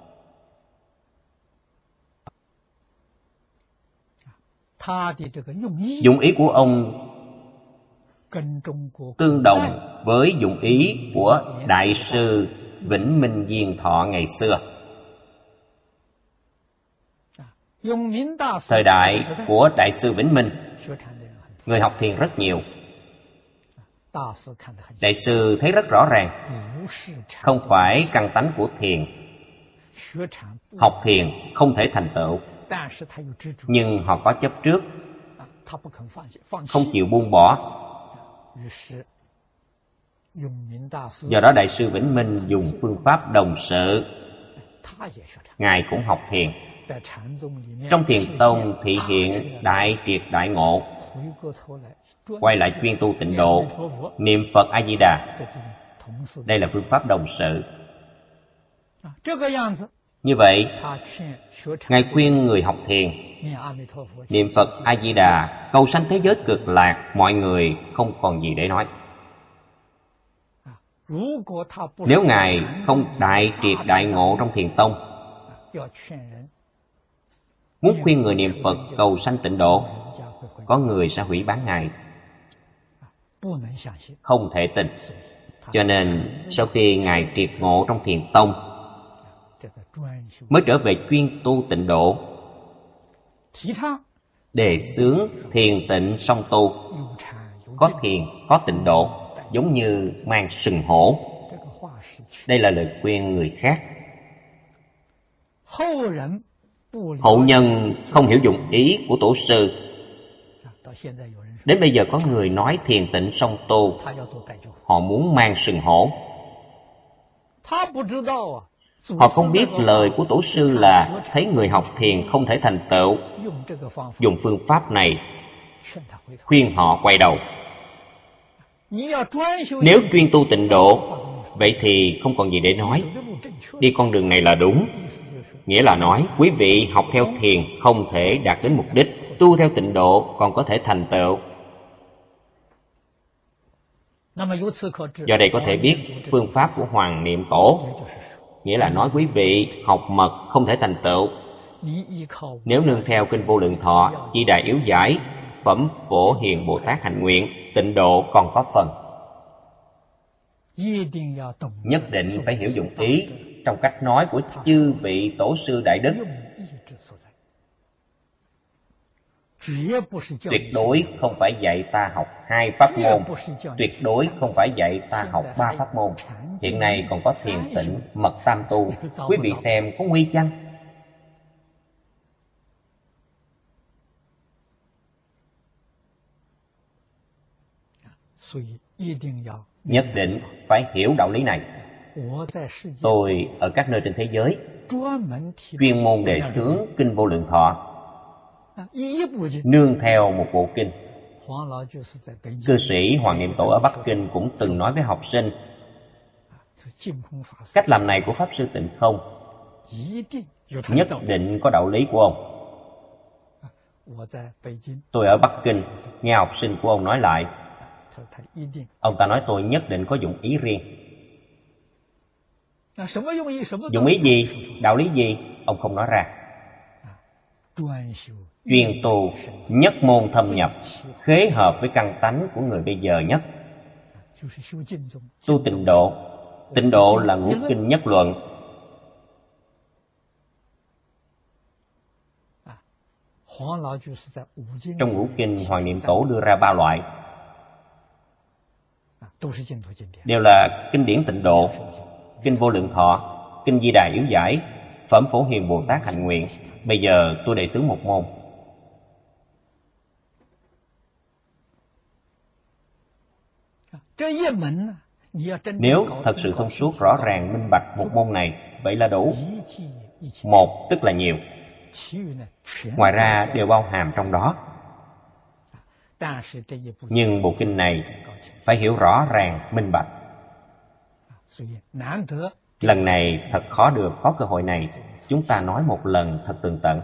Dụng ý của ông tương đồng với dụng ý của Đại sư Vĩnh Minh Diên Thọ ngày xưa. Thời đại của Đại sư Vĩnh Minh, người học thiền rất nhiều. Đại sư thấy rất rõ ràng, không phải căn tánh của thiền. Học thiền không thể thành tựu, nhưng họ có chấp trước, không chịu buông bỏ. Do đó Đại sư Vĩnh Minh dùng phương pháp đồng sự. Ngài cũng học thiền. Trong thiền tông thị hiện đại triệt đại ngộ, quay lại chuyên tu tịnh độ, niệm Phật A Di Đà. Đây là phương pháp đồng sự. Như vậy, Ngài khuyên người học thiền Niệm Phật A Di Đà, cầu sanh thế giới cực lạc, mọi người không còn gì để nói. Nếu Ngài không đại triệt đại ngộ trong Thiền Tông, muốn khuyên người niệm Phật cầu sanh tịnh độ, có người sẽ hủy bán Ngài, không thể tin. Cho nên sau khi Ngài triệt ngộ trong Thiền Tông, mới trở về chuyên tu tịnh độ, đề xướng thiền tịnh song tu, có thiền có tịnh độ, giống như mang sừng hổ. Đây là lời khuyên người khác. Hậu nhân không hiểu dụng ý của tổ sư. Đến bây giờ có người nói thiền tịnh song tu, họ muốn mang sừng hổ. Họ không biết lời của tổ sư là thấy người học thiền không thể thành tựu, dùng phương pháp này khuyên họ quay đầu. Nếu chuyên tu tịnh độ, vậy thì không còn gì để nói. Đi con đường này là đúng. Nghĩa là nói quý vị học theo thiền không thể đạt đến mục đích, tu theo tịnh độ còn có thể thành tựu. Do đây có thể biết phương pháp của Hoàng Niệm Tổ. Nghĩa là nói quý vị học mật không thể thành tựu. Nếu nương theo Kinh Vô Lượng Thọ, Chi Đà Yếu Giải, Phẩm Phổ Hiền Bồ Tát Hành Nguyện, tịnh độ còn có phần. Nhất định phải hiểu dụng ý trong cách nói của chư vị tổ sư đại đức. Tuyệt đối không phải dạy ta học hai pháp môn, tuyệt đối không phải dạy ta học ba pháp môn. Hiện nay còn có thiền tịnh, mật tam tu. Quý vị xem có nguy chăng? Nhất định phải hiểu đạo lý này. Tôi ở các nơi trên thế giới chuyên môn đề xướng Kinh Vô Lượng Thọ, nương theo một bộ kinh. Cư sĩ Hoàng Niệm Tổ ở Bắc Kinh cũng từng nói với học sinh, cách làm này của Pháp Sư Tịnh Không nhất định có đạo lý của ông. Tôi ở Bắc Kinh nghe học sinh của ông nói lại, ông ta nói tôi nhất định có dụng ý riêng. Dụng ý gì? Đạo lý gì? Ông không nói ra. Chuyên tu, nhất môn thâm nhập, khế hợp với căn tánh của người bây giờ nhất. Tu tịnh độ. Tịnh độ là ngũ kinh nhất luận. Trong ngũ kinh, Hoàng Niệm Tổ đưa ra ba loại, đều là kinh điển tịnh độ: Kinh Vô Lượng Thọ, Kinh Di Đà Yếu Giải, Phẩm Phổ Hiền Bồ Tát Hành Nguyện. Bây giờ tôi đề xướng một môn. Nếu thật sự thông suốt, rõ ràng, minh bạch một môn này, vậy là đủ. Một tức là nhiều, ngoài ra đều bao hàm trong đó. Nhưng bộ kinh này phải hiểu rõ ràng, minh bạch. Lần này thật khó được có cơ hội này, chúng ta nói một lần thật tường tận.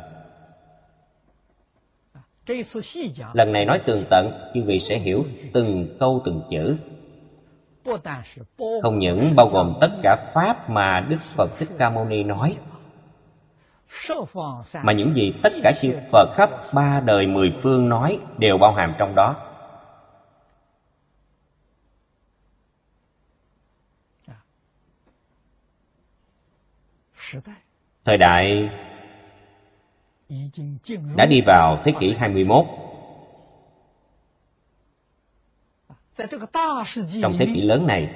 Lần này nói tường tận, chư vị sẽ hiểu từng câu từng chữ. Không những bao gồm tất cả pháp mà Đức Phật Thích Ca Mâu Ni nói, mà những gì tất cả chư Phật khắp ba đời mười phương nói đều bao hàm trong đó. Thời đại đã đi vào thế kỷ hai mươi mốt. Trong thế kỷ lớn này,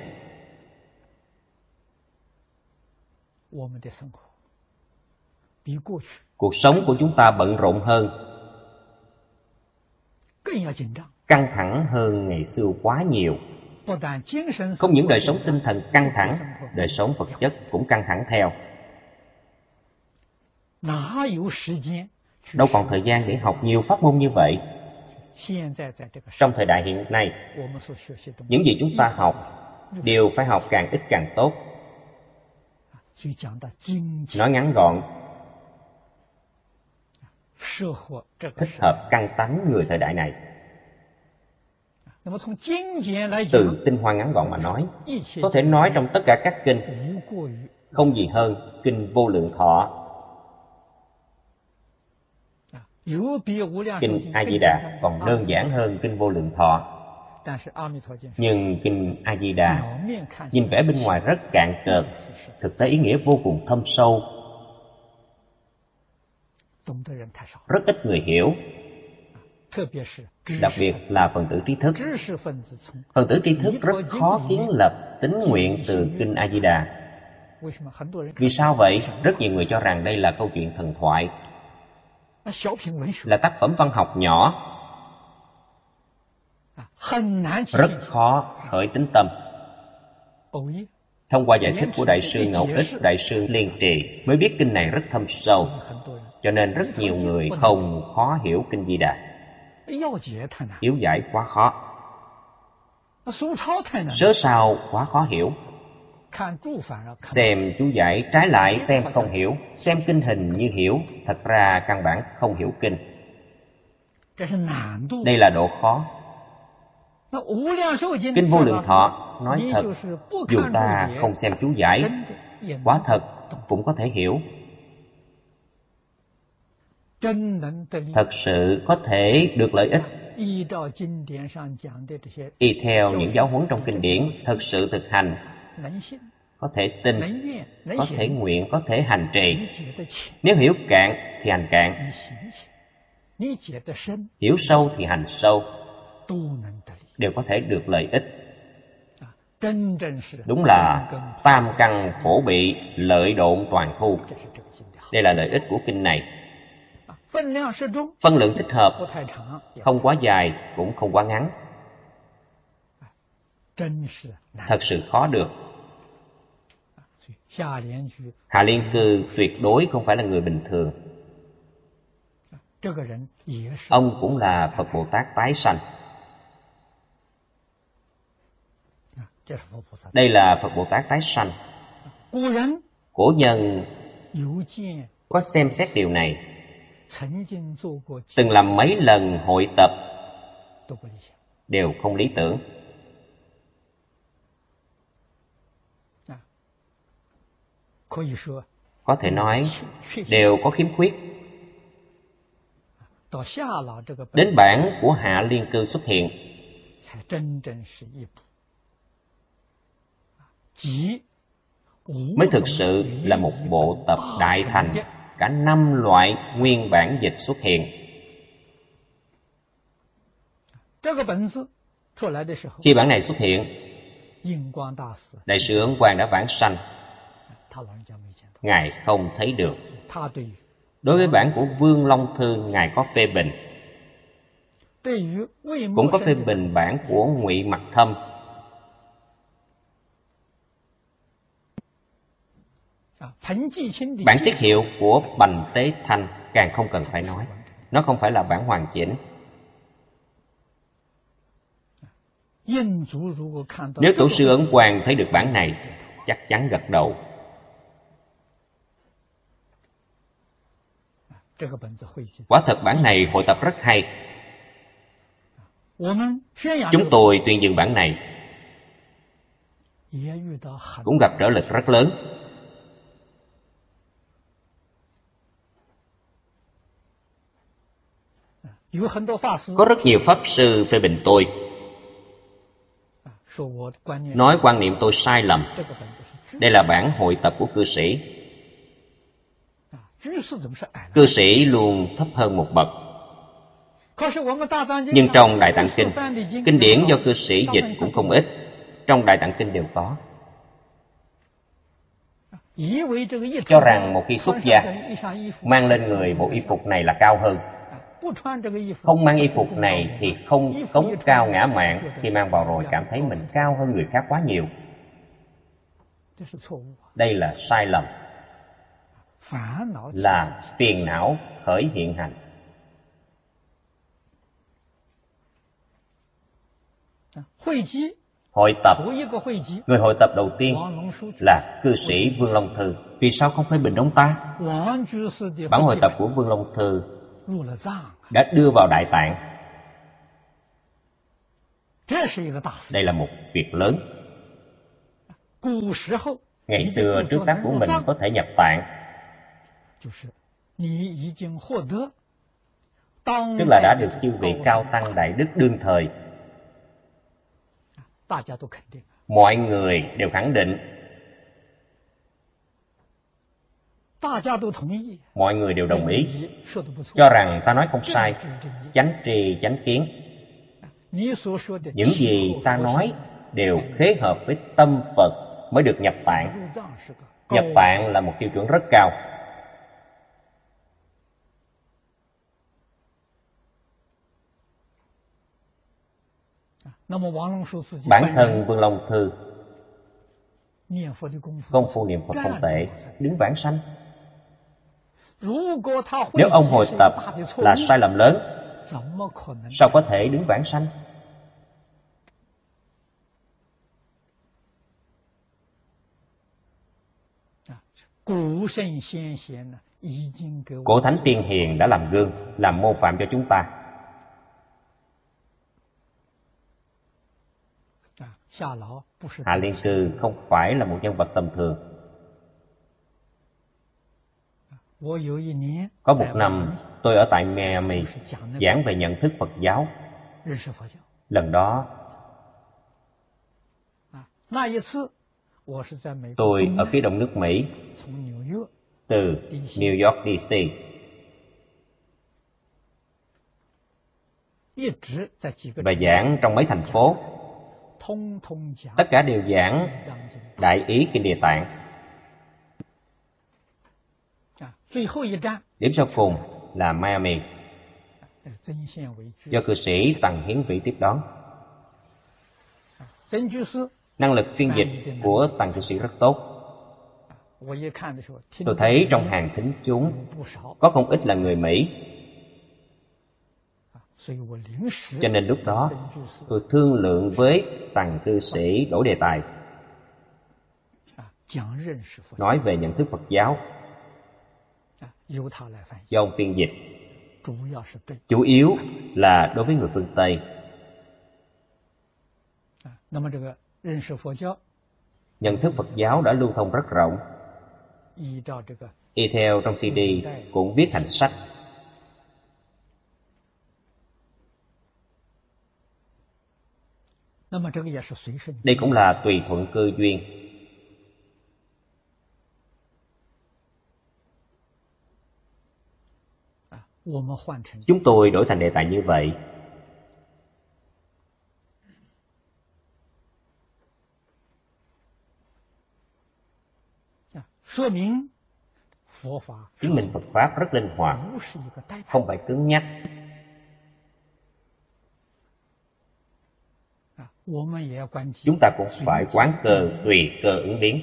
cuộc sống của chúng ta bận rộn hơn, căng thẳng hơn ngày xưa quá nhiều. Không những đời sống tinh thần căng thẳng, đời sống vật chất cũng căng thẳng theo. Đâu còn thời gian để học nhiều pháp môn như vậy. Trong thời đại hiện nay, những gì chúng ta học đều phải học càng ít càng tốt. Nói ngắn gọn, thích hợp căn tánh người thời đại này. Từ tinh hoa ngắn gọn mà nói, có thể nói trong tất cả các kinh không gì hơn kinh Vô Lượng Thọ. Kinh A Di Đà còn đơn giản hơn kinh Vô Lượng Thọ. Nhưng kinh A Di Đà nhìn vẻ bên ngoài rất cạn cợt, thực tế ý nghĩa vô cùng thâm sâu, rất ít người hiểu. Đặc biệt là phần tử trí thức. Phần tử trí thức rất khó kiến lập tín nguyện từ kinh A Di Đà. Vì sao vậy? Rất nhiều người cho rằng đây là câu chuyện thần thoại, là tác phẩm văn học nhỏ, rất khó khởi tín tâm. Thông qua giải thích của Đại sư Ngẫu Ích, Đại sư Liên Trì mới biết kinh này rất thâm sâu, cho nên rất nhiều người không khó hiểu kinh Di Đà. Yếu giải quá khó, sớ sao quá khó hiểu. Xem chú giải trái lại xem không hiểu, xem kinh hình như hiểu, thật ra căn bản không hiểu kinh. Đây là độ khó. Kinh Vô Lượng Thọ nói thật, dù ta không xem chú giải, quả thật cũng có thể hiểu. Thật sự có thể được lợi ích. Y theo những giáo huấn trong kinh điển, thật sự thực hành, có thể tin, có thể nguyện, có thể hành trì. Nếu hiểu cạn thì hành cạn, hiểu sâu thì hành sâu, đều có thể được lợi ích. Đúng là tam căn phổ bị, lợi độn toàn thu. Đây là lợi ích của kinh này. Phân lượng thích hợp, không quá dài cũng không quá ngắn. Thật sự khó được. Hạ Liên Cư tuyệt đối không phải là người bình thường. Ông cũng là Phật Bồ Tát tái sanh. Đây là Phật Bồ Tát tái sanh. Cổ nhân có xem xét điều này, từng làm mấy lần hội tập đều không lý tưởng. Có thể nói đều có khiếm khuyết. Đến bản của Hạ Liên Cư xuất hiện, mới thực sự là một bộ tập đại thành. Cả năm loại nguyên bản dịch xuất hiện. Khi bản này xuất hiện, Đại sư Ấn Quang đã vãng sanh, Ngài không thấy được. Đối với bản của Vương Long Thư, Ngài có phê bình. Cũng có phê bình bản của Ngụy Mặc Thâm. Bản tiết hiệu của Bành Tế Thanh càng không cần phải nói. Nó không phải là bản hoàn chỉnh. Nếu tổ sư Ấn Quang thấy được bản này, chắc chắn gật đầu. Quả thật bản này hội tập rất hay. Chúng tôi tuyên dương bản này cũng gặp trở lực rất lớn. Có rất nhiều pháp sư phê bình tôi, nói quan niệm tôi sai lầm. Đây là bản hội tập của cư sĩ. Cư sĩ luôn thấp hơn một bậc. Nhưng trong Đại Tạng Kinh, kinh điển do cư sĩ dịch cũng không ít. Trong Đại Tạng Kinh đều có. Cho rằng một khi xuất gia, mang lên người bộ y phục này là cao hơn. Không mang y phục này thì không cống cao ngã mạn. Khi mang vào rồi cảm thấy mình cao hơn người khác quá nhiều. Đây là sai lầm, là phiền não khởi hiện hành. Hội tập, người hội tập đầu tiên là cư sĩ Vương Long Thư. Vì sao không phải bình ông ta? Bản hội tập của Vương Long Thư đã đưa vào Đại Tạng. Đây là một việc lớn. Ngày xưa trước tác của mình có thể nhập tạng, tức là đã được chư vị cao tăng đại đức đương thời. Mọi người đều khẳng định, mọi người đều đồng ý, cho rằng ta nói không sai, chánh tri chánh kiến. Những gì ta nói đều khế hợp với tâm Phật mới được nhập tạng. Nhập tạng là một tiêu chuẩn rất cao. Bản thân Vương Long Thư công phu niệm Phật không tệ, đứng vãng sanh. Nếu ông hồi tập là sai lầm lớn, sao có thể đứng vãng sanh? Cổ thánh tiên hiền đã làm gương, làm mô phạm cho chúng ta. Hạ Liên Cư không phải là một nhân vật tầm thường. Có một năm tôi ở tại Miami giảng về nhận thức Phật giáo. Lần đó tôi ở phía đông nước Mỹ, từ New York đê xê, và giảng trong mấy thành phố. Tất cả đều giảng đại ý Kinh Địa Tạng. Điểm sau cùng là Miami, do cư sĩ Tằng Hiến Vĩ tiếp đón. Năng lực phiên dịch của Tằng cư sĩ rất tốt. Tôi thấy trong hàng thính chúng có không ít là người Mỹ, cho nên lúc đó tôi thương lượng với Tằng cư sĩ đổi đề tài, nói về nhận thức Phật giáo, do ông phiên dịch. Chủ yếu là đối với người phương Tây. Nhận thức Phật giáo đã lưu thông rất rộng. Y theo trong xê đê cũng viết thành sách. Đây cũng là tùy thuận cơ duyên. Chúng tôi đổi thành đề tài như vậy. Chứng minh Phật Pháp rất linh hoạt, không phải cứng nhắc. Chúng ta cũng phải quán cơ, tùy cơ ứng biến.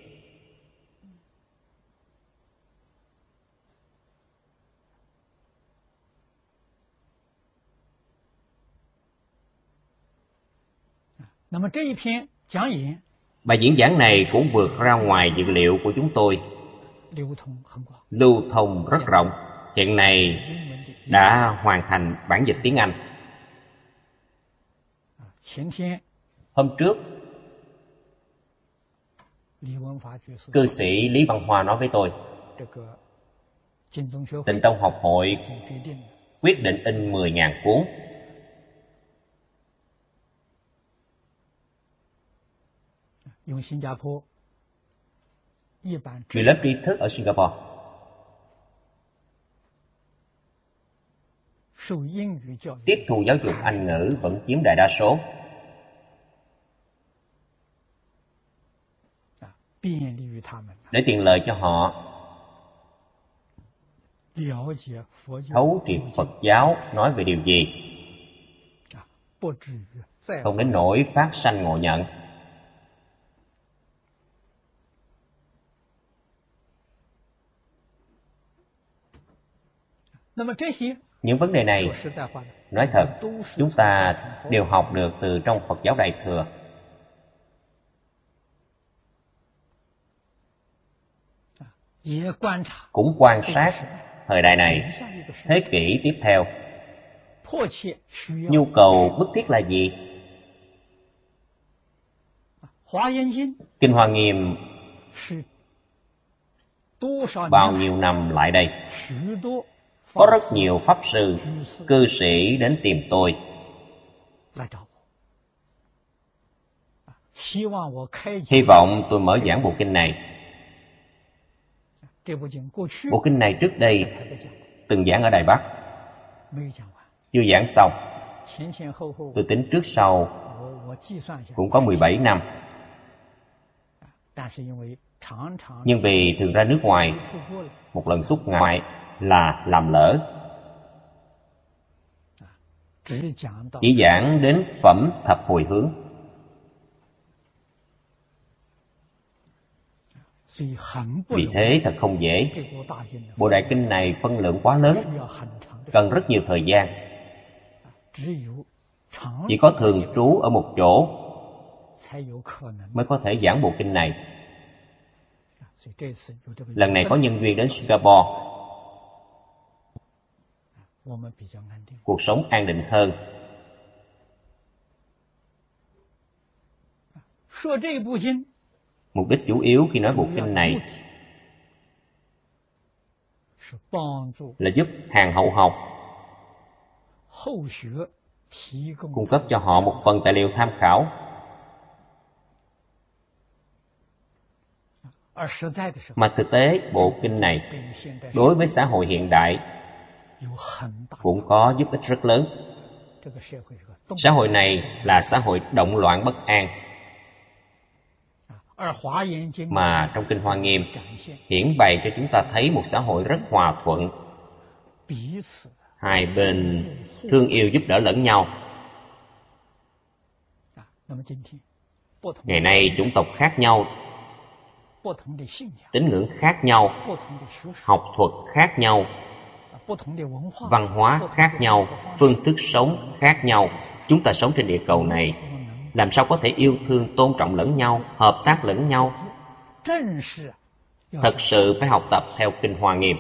Bài diễn giảng này cũng vượt ra ngoài dự liệu của chúng tôi, lưu thông rất rộng. Hiện nay đã hoàn thành bản dịch tiếng Anh. Hôm trước, cư sĩ Lý Văn Hoa nói với tôi, Tịnh Tông Học Hội quyết định in mười nghìn cuốn. Vì lớp tri thức ở Singapore tiếp thu giáo dục Anh ngữ vẫn chiếm đại đa số. Để tiện lợi cho họ thấu triệt Phật giáo nói về điều gì, không đến nỗi phát sanh ngộ nhận. Những vấn đề này, nói thật, chúng ta đều học được từ trong Phật giáo Đại Thừa. Cũng quan sát thời đại này, thế kỷ tiếp theo, nhu cầu bức thiết là gì? Kinh Hoa Nghiêm bao nhiêu năm lại đây, có rất nhiều pháp sư, cư sĩ đến tìm tôi, hy vọng tôi mở giảng bộ kinh này. Bộ kinh này trước đây từng giảng ở Đài Bắc, chưa giảng xong. Tôi tính trước sau cũng có mười bảy năm. Nhưng vì thường ra nước ngoài, một lần xuất ngoại là làm lỡ. Chỉ giảng đến phẩm thập hồi hướng. Vì thế thật không dễ. Bộ đại kinh này phân lượng quá lớn, cần rất nhiều thời gian. Chỉ có thường trú ở một chỗ mới có thể giảng bộ kinh này. Lần này có nhân duyên đến Singapore, cuộc sống an định hơn. Mục đích chủ yếu khi nói bộ kinh này là giúp hàng hậu học cung cấp cho họ một phần tài liệu tham khảo. Mà thực tế bộ kinh này đối với xã hội hiện đại cũng có giúp ích rất lớn. Xã hội này là xã hội động loạn bất an, mà trong Kinh Hoa Nghiêm hiển bày cho chúng ta thấy một xã hội rất hòa thuận, hai bên thương yêu giúp đỡ lẫn nhau. Ngày nay chủng tộc khác nhau, tín ngưỡng khác nhau, học thuật khác nhau, văn hóa khác nhau, phương thức sống khác nhau. Chúng ta sống trên địa cầu này, làm sao có thể yêu thương, tôn trọng lẫn nhau, hợp tác lẫn nhau? Thật sự phải học tập theo Kinh Hoa Nghiêm.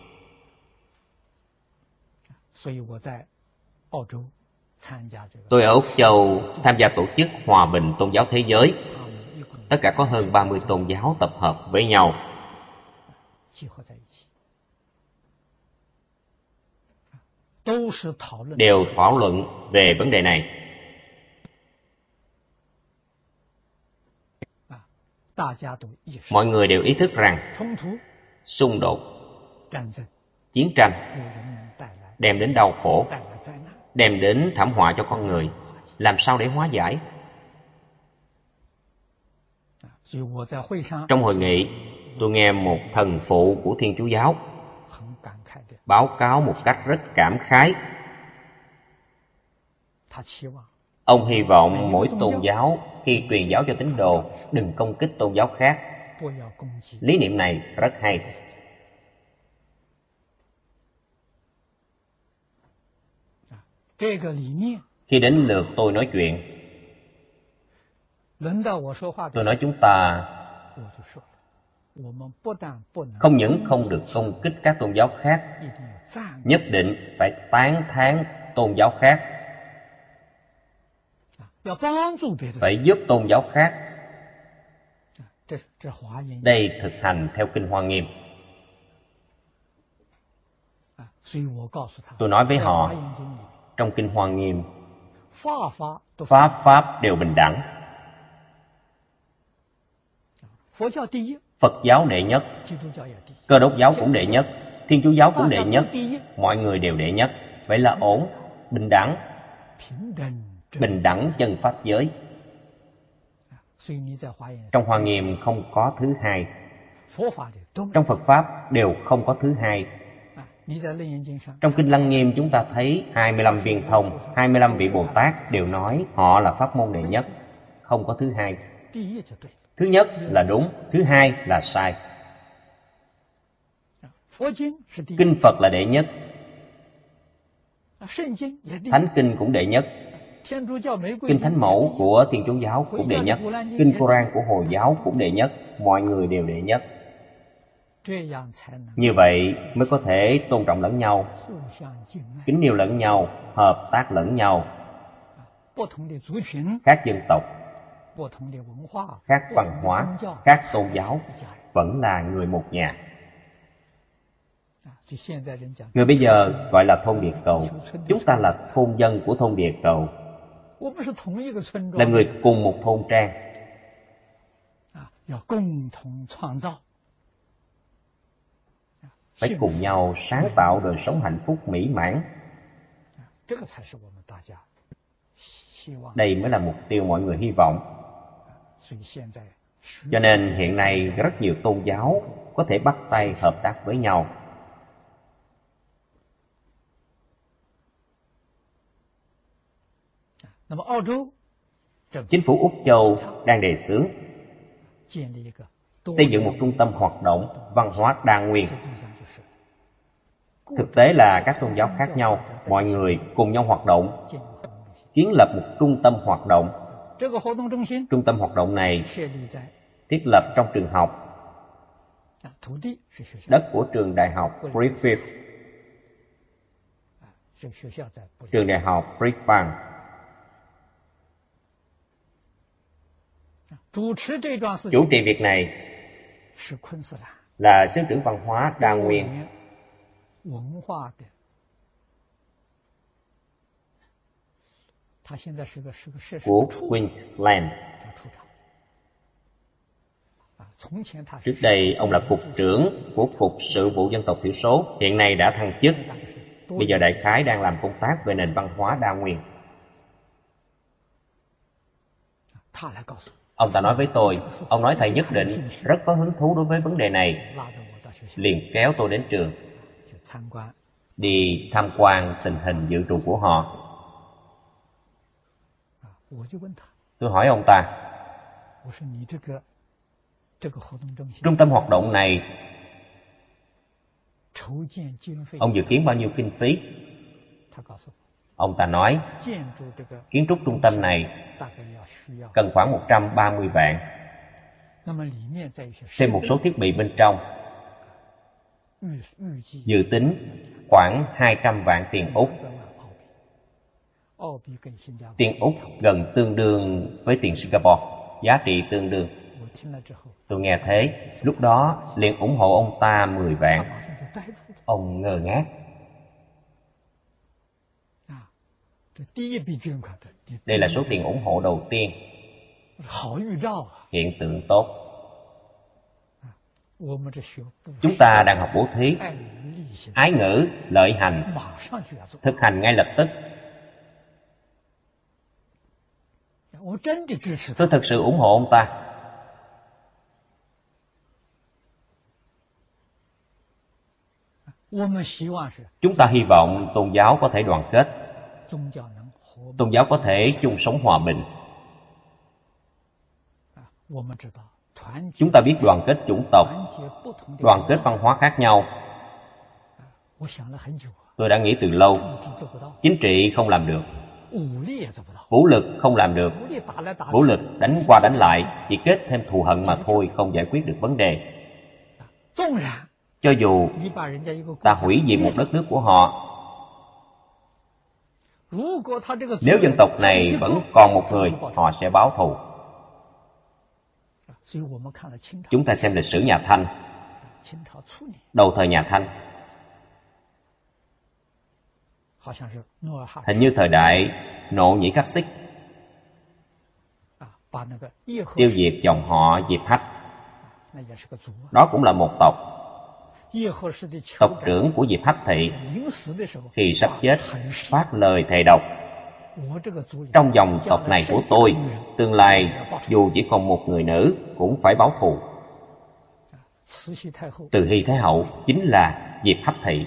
Tôi ở Úc Châu tham gia tổ chức Hòa bình Tôn giáo Thế giới. Tất cả có hơn ba mươi tôn giáo tập hợp với nhau. Đều thảo luận về vấn đề này. Mọi người đều ý thức rằng xung đột, chiến tranh đem đến đau khổ, đem đến thảm họa cho con người. Làm sao để hóa giải? Trong hội nghị, tôi nghe một thần phụ của Thiên Chúa giáo báo cáo một cách rất cảm khái. Ông hy vọng mỗi tôn giáo khi truyền giáo cho tín đồ đừng công kích tôn giáo khác. Lý niệm này rất hay. Khi đến lượt tôi nói chuyện, tôi nói chúng ta không những không được công kích các tôn giáo khác, nhất định phải tán thán tôn giáo khác, phải giúp tôn giáo khác. Đây thực hành theo Kinh Hoa Nghiêm. Tôi nói với họ, trong Kinh Hoa Nghiêm, pháp pháp đều bình đẳng. Phật giáo đệ nhất, Cơ đốc giáo cũng đệ nhất, Thiên Chúa giáo cũng đệ nhất, mọi người đều đệ nhất. Vậy là ổn, bình đẳng. Bình đẳng chân pháp giới. Trong Hoa Nghiêm không có thứ hai. Trong Phật Pháp đều không có thứ hai. Trong Kinh Lăng Nghiêm chúng ta thấy hai mươi lăm viên thông, hai mươi lăm vị Bồ Tát đều nói họ là pháp môn đệ nhất. Không có thứ hai. Thứ nhất là đúng, thứ hai là sai. Kinh Phật là đệ nhất, Thánh Kinh cũng đệ nhất. Kinh Thánh Mẫu của Thiên Chúa giáo cũng đệ nhất, Kinh Koran của Hồi giáo cũng đệ nhất. Mọi người đều đệ nhất. Như vậy mới có thể tôn trọng lẫn nhau, kính yêu lẫn nhau, hợp tác lẫn nhau. Các dân tộc, khác văn hóa, khác tôn giáo vẫn là người một nhà. Người bây giờ gọi là thôn địa cầu. Chúng ta là thôn dân của thôn địa cầu, là người cùng một thôn trang. Phải cùng nhau sáng tạo đời sống hạnh phúc mỹ mãn. Đây mới là mục tiêu mọi người hy vọng. Cho nên hiện nay rất nhiều tôn giáo có thể bắt tay hợp tác với nhau. Chính phủ Úc Châu đang đề xướng xây dựng một trung tâm hoạt động văn hóa đa nguyên. Thực tế là các tôn giáo khác nhau, mọi người cùng nhau hoạt động, kiến lập một trung tâm hoạt động. Trung tâm hoạt động này thiết lập trong trường học, đất của trường đại học Griffith, trường đại học Brisbane. Chủ trì việc này là xứ trưởng văn hóa đa nguyên của Queensland. Trước đây ông là cục trưởng của Cục Sự vụ Dân tộc Thiểu số, hiện nay đã thăng chức. Bây giờ đại khái đang làm công tác về nền văn hóa đa nguyên. Ông ta nói với tôi, ông nói thầy nhất định rất có hứng thú đối với vấn đề này, liền kéo tôi đến trường, đi tham quan tình hình dự trù của họ. Tôi hỏi ông ta, trung tâm hoạt động này ông dự kiến bao nhiêu kinh phí? Ông ta nói, kiến trúc trung tâm này cần khoảng một trăm ba mươi vạn. Thêm một số thiết bị bên trong, dự tính khoảng hai trăm vạn tiền Úc. Tiền Úc gần tương đương với tiền Singapore, giá trị tương đương. Tôi nghe thế, lúc đó liền ủng hộ ông ta mười vạn. Ông ngơ ngác. Đây là số tiền ủng hộ đầu tiên. Hiện tượng tốt. Chúng ta đang học bố thí, ái ngữ, lợi hành, thực hành ngay lập tức. Tôi thực sự ủng hộ ông ta. Chúng ta hy vọng tôn giáo có thể đoàn kết, tôn giáo có thể chung sống hòa bình. Chúng ta biết đoàn kết chủng tộc, đoàn kết văn hóa khác nhau. Tôi đã nghĩ từ lâu, chính trị không làm được, vũ lực không làm được. Vũ lực đánh qua đánh lại chỉ kết thêm thù hận mà thôi, không giải quyết được vấn đề. Cho dù ta hủy diệt một đất nước của họ, nếu dân tộc này vẫn còn một người, họ sẽ báo thù. Chúng ta xem lịch sử nhà Thanh, đầu thời nhà Thanh, hình như thời đại Nộ Nhĩ Cáp Xích, tiêu diệt dòng họ Diệp Hách. Đó cũng là một tộc. Tộc trưởng của Diệp Hách Thị khi sắp chết phát lời thề độc, trong dòng tộc này của tôi, tương lai dù chỉ còn một người nữ cũng phải báo thù. Từ Hy Thái Hậu chính là Diệp Hách Thị.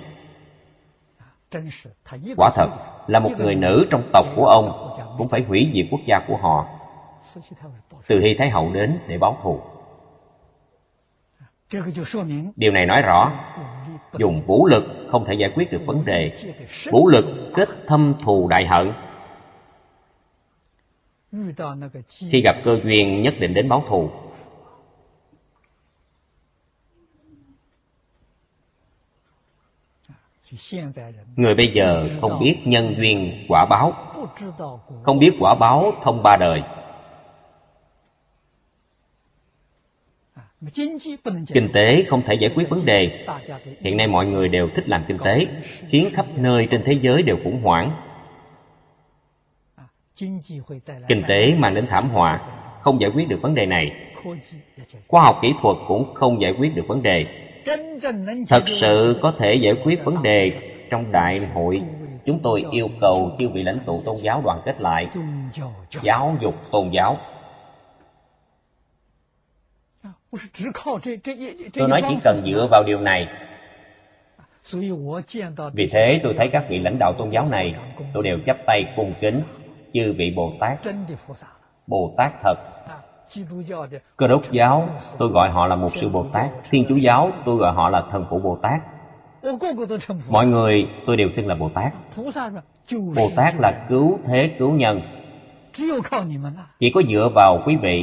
Quả thật là một người nữ trong tộc của ông cũng phải hủy diệt quốc gia của họ. Từ Hy Thái Hậu đến để báo thù. Điều này nói rõ, dùng vũ lực không thể giải quyết được vấn đề. Vũ lực kết thâm thù đại hận. Khi gặp cơ duyên nhất định đến báo thù. Người bây giờ không biết nhân duyên quả báo, không biết quả báo thông ba đời. Kinh tế không thể giải quyết vấn đề. Hiện nay mọi người đều thích làm kinh tế, khiến khắp nơi trên thế giới đều khủng hoảng. Kinh tế mang đến thảm họa, không giải quyết được vấn đề này. Khoa học kỹ thuật cũng không giải quyết được vấn đề. Thật sự có thể giải quyết vấn đề trong đại hội, chúng tôi yêu cầu chư vị lãnh tụ tôn giáo đoàn kết lại, giáo dục tôn giáo. Tôi nói chỉ cần dựa vào điều này. Vì thế tôi thấy các vị lãnh đạo tôn giáo này, tôi đều chắp tay cung kính chư vị Bồ Tát, Bồ Tát thật. Cơ đốc giáo tôi gọi họ là Mục sư Bồ Tát, Thiên Chúa giáo tôi gọi họ là Thần Phụ Bồ Tát. Mọi người tôi đều xưng là Bồ Tát. Bồ Tát là cứu thế cứu nhân. Chỉ có dựa vào quý vị.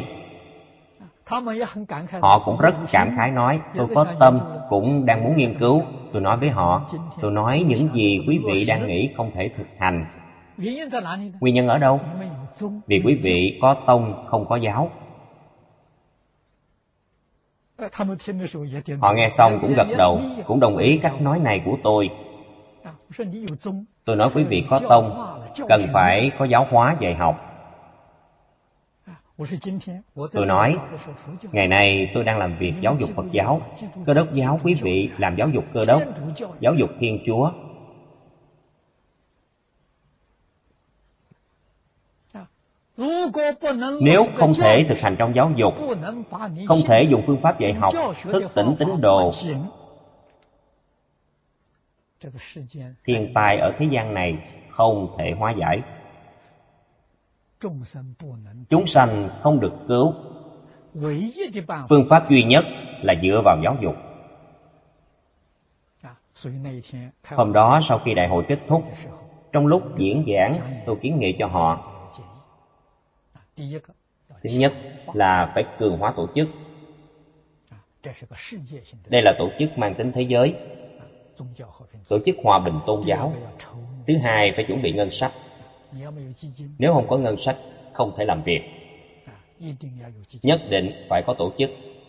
Họ cũng rất cảm khái nói, tôi có tâm cũng đang muốn nghiên cứu. Tôi nói với họ, tôi nói những gì quý vị đang nghĩ không thể thực hành. Nguyên nhân ở đâu? Vì quý vị có tông không có giáo. Họ nghe xong cũng gật đầu, cũng đồng ý cách nói này của tôi. Tôi nói quý vị có tông, cần phải có giáo hóa dạy học. Tôi nói, ngày nay tôi đang làm việc giáo dục Phật giáo. Cơ đốc giáo quý vị làm giáo dục Cơ đốc, giáo dục Thiên Chúa. Nếu không thể thực hành trong giáo dục, không thể dùng phương pháp dạy học, thức tỉnh tín đồ, thiên tai ở thế gian này không thể hóa giải. Chúng sanh không được cứu. Phương pháp duy nhất là dựa vào giáo dục. Hôm đó sau khi đại hội kết thúc, trong lúc diễn giảng, tôi kiến nghị cho họ, thứ nhất là phải cường hóa tổ chức. Đây là tổ chức mang tính thế giới, tổ chức hòa bình tôn giáo. Thứ hai, phải chuẩn bị ngân sách. Nếu không có ngân sách, không thể làm việc. Nhất định phải có tổ chức.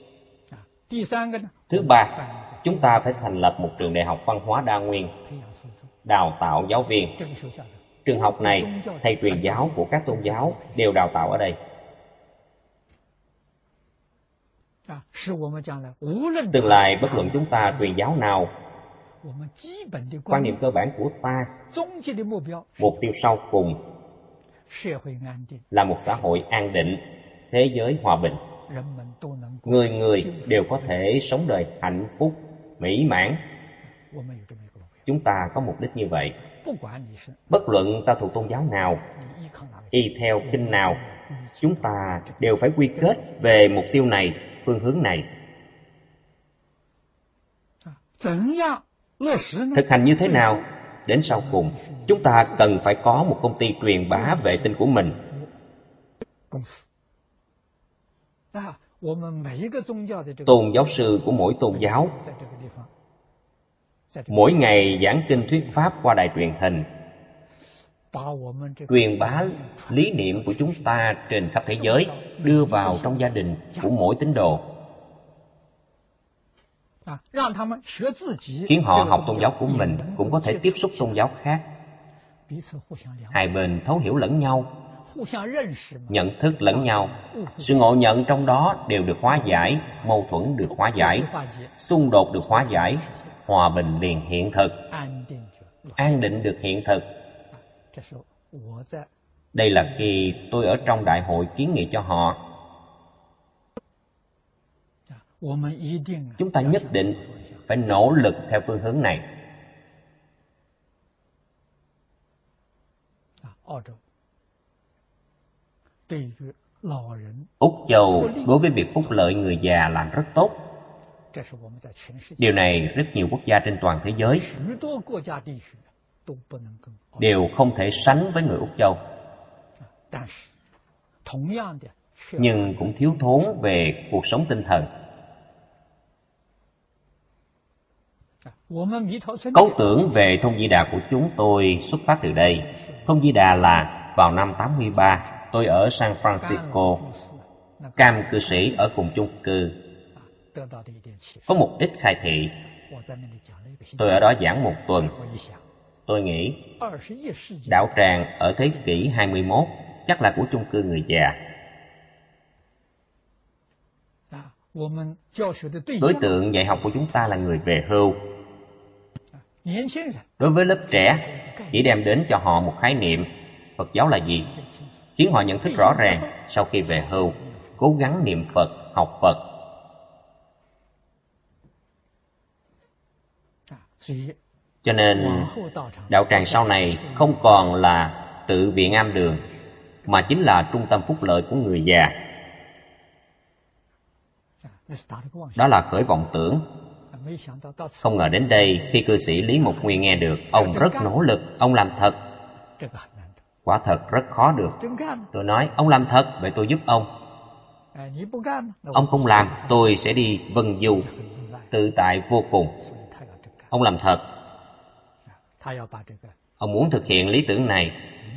Thứ ba, chúng ta phải thành lập một trường đại học văn hóa đa nguyên, đào tạo giáo viên. Trường học này, thầy truyền giáo của các tôn giáo đều đào tạo ở đây. Tương lai bất luận chúng ta truyền giáo nào, quan niệm cơ bản của ta, mục tiêu sau cùng là một xã hội an định, thế giới hòa bình. Người người đều có thể sống đời hạnh phúc, mỹ mãn. Chúng ta có mục đích như vậy. Bất luận ta thuộc tôn giáo nào, y theo kinh nào, chúng ta đều phải quy kết về mục tiêu này, phương hướng này. Thực hành như thế nào? Đến sau cùng, chúng ta cần phải có một công ty truyền bá vệ tinh của mình. Tôn giáo sư của mỗi tôn giáo mỗi ngày giảng kinh thuyết pháp qua đài truyền hình, truyền bá lý niệm của chúng ta trên khắp thế giới, đưa vào trong gia đình của mỗi tín đồ, khiến họ học tôn giáo của mình cũng có thể tiếp xúc tôn giáo khác. Hai bên thấu hiểu lẫn nhau, nhận thức lẫn nhau, sự ngộ nhận trong đó đều được hóa giải, mâu thuẫn được hóa giải, xung đột được hóa giải, hòa bình liền hiện thực, an định được hiện thực. Đây là khi tôi ở trong đại hội kiến nghị cho họ. Chúng ta nhất định phải nỗ lực theo phương hướng này. Úc Châu đối với việc phúc lợi người già làm rất tốt. Điều này rất nhiều quốc gia trên toàn thế giới đều không thể sánh với người Úc Châu, nhưng cũng thiếu thốn về cuộc sống tinh thần. Cấu tưởng về thôn Di Đà của chúng tôi xuất phát từ đây. Thôn Di Đà là vào năm tám mươi ba, tôi ở San Francisco, Cam cư sĩ ở cùng chung cư có một ít khai thị. Tôi ở đó giảng một tuần. Tôi nghĩ đạo tràng ở thế kỷ hai mươi mốt chắc là của chung cư người già. Đối tượng dạy học của chúng ta là người về hưu. Đối với lớp trẻ, chỉ đem đến cho họ một khái niệm Phật giáo là gì, khiến họ nhận thức rõ ràng. Sau khi về hưu, cố gắng niệm Phật, học Phật. Cho nên đạo tràng sau này không còn là tự viện am đường, mà chính là trung tâm phúc lợi của người già. Đó là khởi vọng tưởng. Không ngờ đến đây, khi cư sĩ Lý Mục Nguyên nghe được, ông rất nỗ lực, ông làm thật. Quả thật rất khó được. Tôi nói, ông làm thật, vậy tôi giúp ông. Ông không làm, tôi sẽ đi vân du, tự tại vô cùng. Ông làm thật. Ông muốn thực hiện lý tưởng này.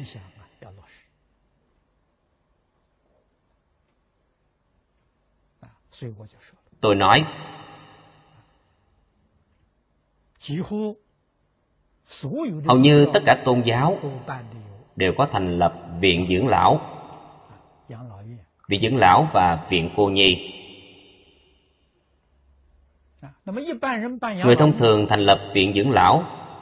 Tôi nói, hầu như tất cả tôn giáo đều có thành lập viện dưỡng lão, viện dưỡng lão và viện cô nhi. Người thông thường thành lập viện dưỡng lão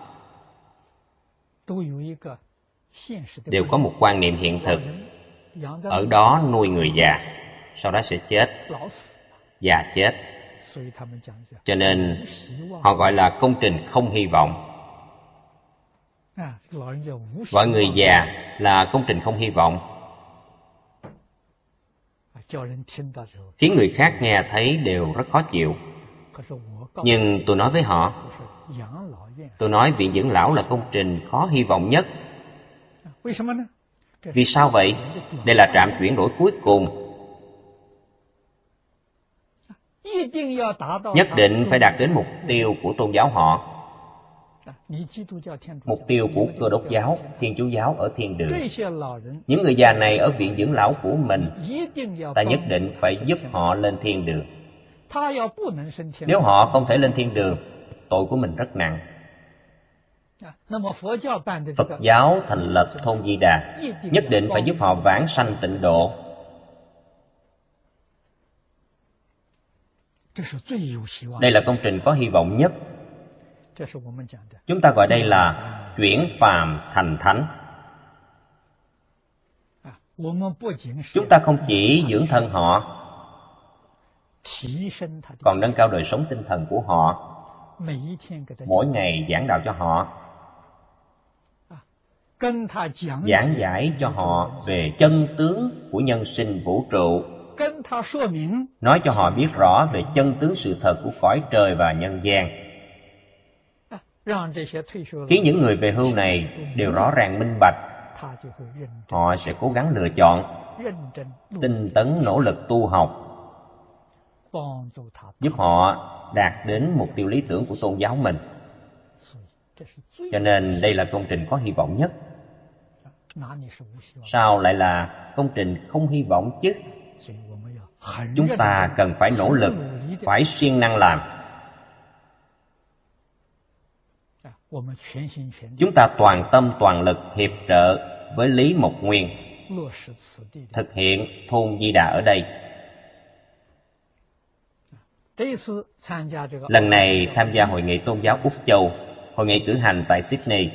đều có một quan niệm hiện thực, ở đó nuôi người già, sau đó sẽ chết, già chết. Cho nên họ gọi là công trình không hy vọng. Gọi người già là công trình không hy vọng, khiến người khác nghe thấy đều rất khó chịu. Nhưng tôi nói với họ, tôi nói viện dưỡng lão là công trình khó hy vọng nhất. Vì sao vậy? Đây là trạm chuyển đổi cuối cùng. Nhất định phải đạt đến mục tiêu của tôn giáo họ. Mục tiêu của Cơ Đốc giáo, Thiên Chúa giáo ở thiên đường. Những người già này ở viện dưỡng lão của mình, ta nhất định phải giúp họ lên thiên đường. Nếu họ không thể lên thiên đường, tội của mình rất nặng. Phật giáo thành lập thôn Di Đà, nhất định phải giúp họ vãng sanh tịnh độ. Đây là công trình có hy vọng nhất. Chúng ta gọi đây là chuyển phàm thành thánh. Chúng ta không chỉ dưỡng thân họ, còn nâng cao đời sống tinh thần của họ. Mỗi ngày giảng đạo cho họ, giảng giải cho họ về chân tướng của nhân sinh vũ trụ, nói cho họ biết rõ về chân tướng sự thật của cõi trời và nhân gian, khiến những người về hưu này đều rõ ràng minh bạch. Họ sẽ cố gắng lựa chọn, tinh tấn nỗ lực tu học, giúp họ đạt đến mục tiêu lý tưởng của tôn giáo mình. Cho nên đây là công trình có hy vọng nhất. Sao lại là công trình không hy vọng chứ? Chúng ta cần phải nỗ lực, phải siêng năng làm. Chúng ta toàn tâm toàn lực hiệp trợ với Lý Mục Nguyên thực hiện thôn Di Đà ở đây. Lần này tham gia hội nghị tôn giáo Úc Châu, hội nghị cử hành tại Sydney.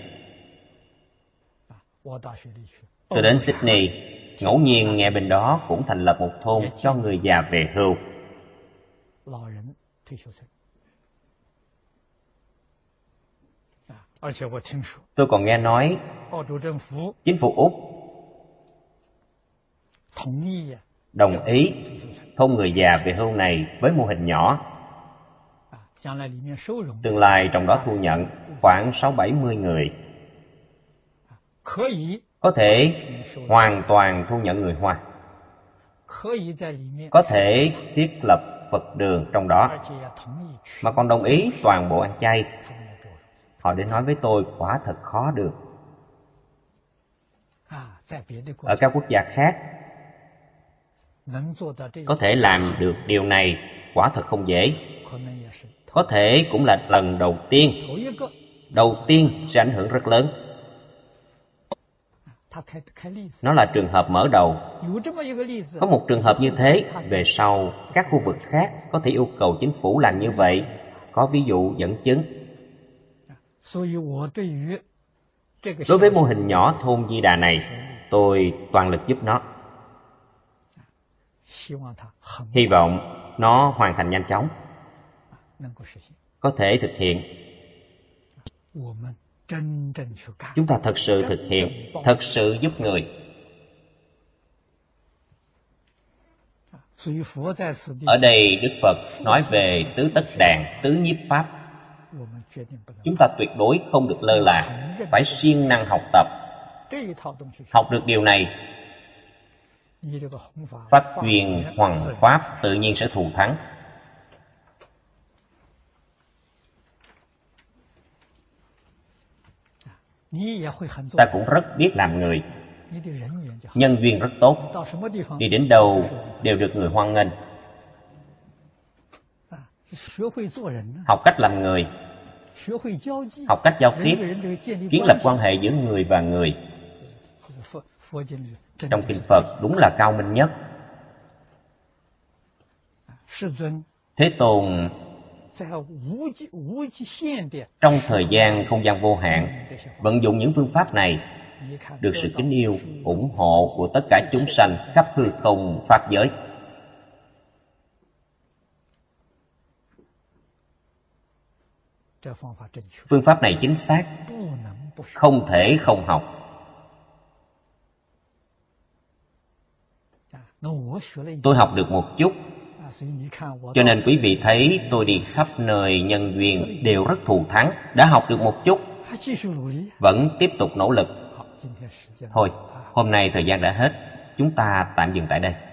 Tôi đến Sydney, ngẫu nhiên nghe bên đó cũng thành lập một thôn cho người già về hưu. Tôi còn nghe nói chính phủ Úc đồng ý thôn người già về hưu này với mô hình nhỏ. Tương lai trong đó thu nhận khoảng sáu bảy mươi người, có thể hoàn toàn thu nhận người Hoa, có thể thiết lập Phật đường trong đó, mà còn đồng ý toàn bộ ăn chay. Họ đến nói với tôi quả thật khó được. Ở các quốc gia khác, có thể làm được điều này quả thật không dễ. Có thể cũng là lần đầu tiên. Đầu tiên sẽ ảnh hưởng rất lớn. Nó là trường hợp mở đầu. Có một trường hợp như thế, về sau các khu vực khác có thể yêu cầu chính phủ làm như vậy. Có ví dụ dẫn chứng. Đối với mô hình nhỏ thôn Di Đà này, tôi toàn lực giúp nó. Hy vọng nó hoàn thành nhanh chóng, có thể thực hiện. Chúng ta thật sự thực hiện, thật sự giúp người. Ở đây Đức Phật nói về tứ tất đàn, tứ nhiếp pháp. Chúng ta tuyệt đối không được lơ là, phải siêng năng học tập. Học được điều này, phát duyên hoằng pháp tự nhiên sẽ thù thắng. Ta cũng rất biết làm người. Nhân duyên rất tốt. Đi đến đâu đều được người hoan nghênh. Học cách làm người, học cách giao tiếp, kiến lập quan hệ giữa người và người. Trong kinh Phật đúng là cao minh nhất. Thế Tôn trong thời gian không gian vô hạn vận dụng những phương pháp này, được sự kính yêu, ủng hộ của tất cả chúng sanh khắp hư không pháp giới. Phương pháp này chính xác, không thể không học. Tôi học được một chút, cho nên quý vị thấy tôi đi khắp nơi nhân duyên đều rất thù thắng. Đã học được một chút, vẫn tiếp tục nỗ lực. Thôi, hôm nay thời gian đã hết, chúng ta tạm dừng tại đây.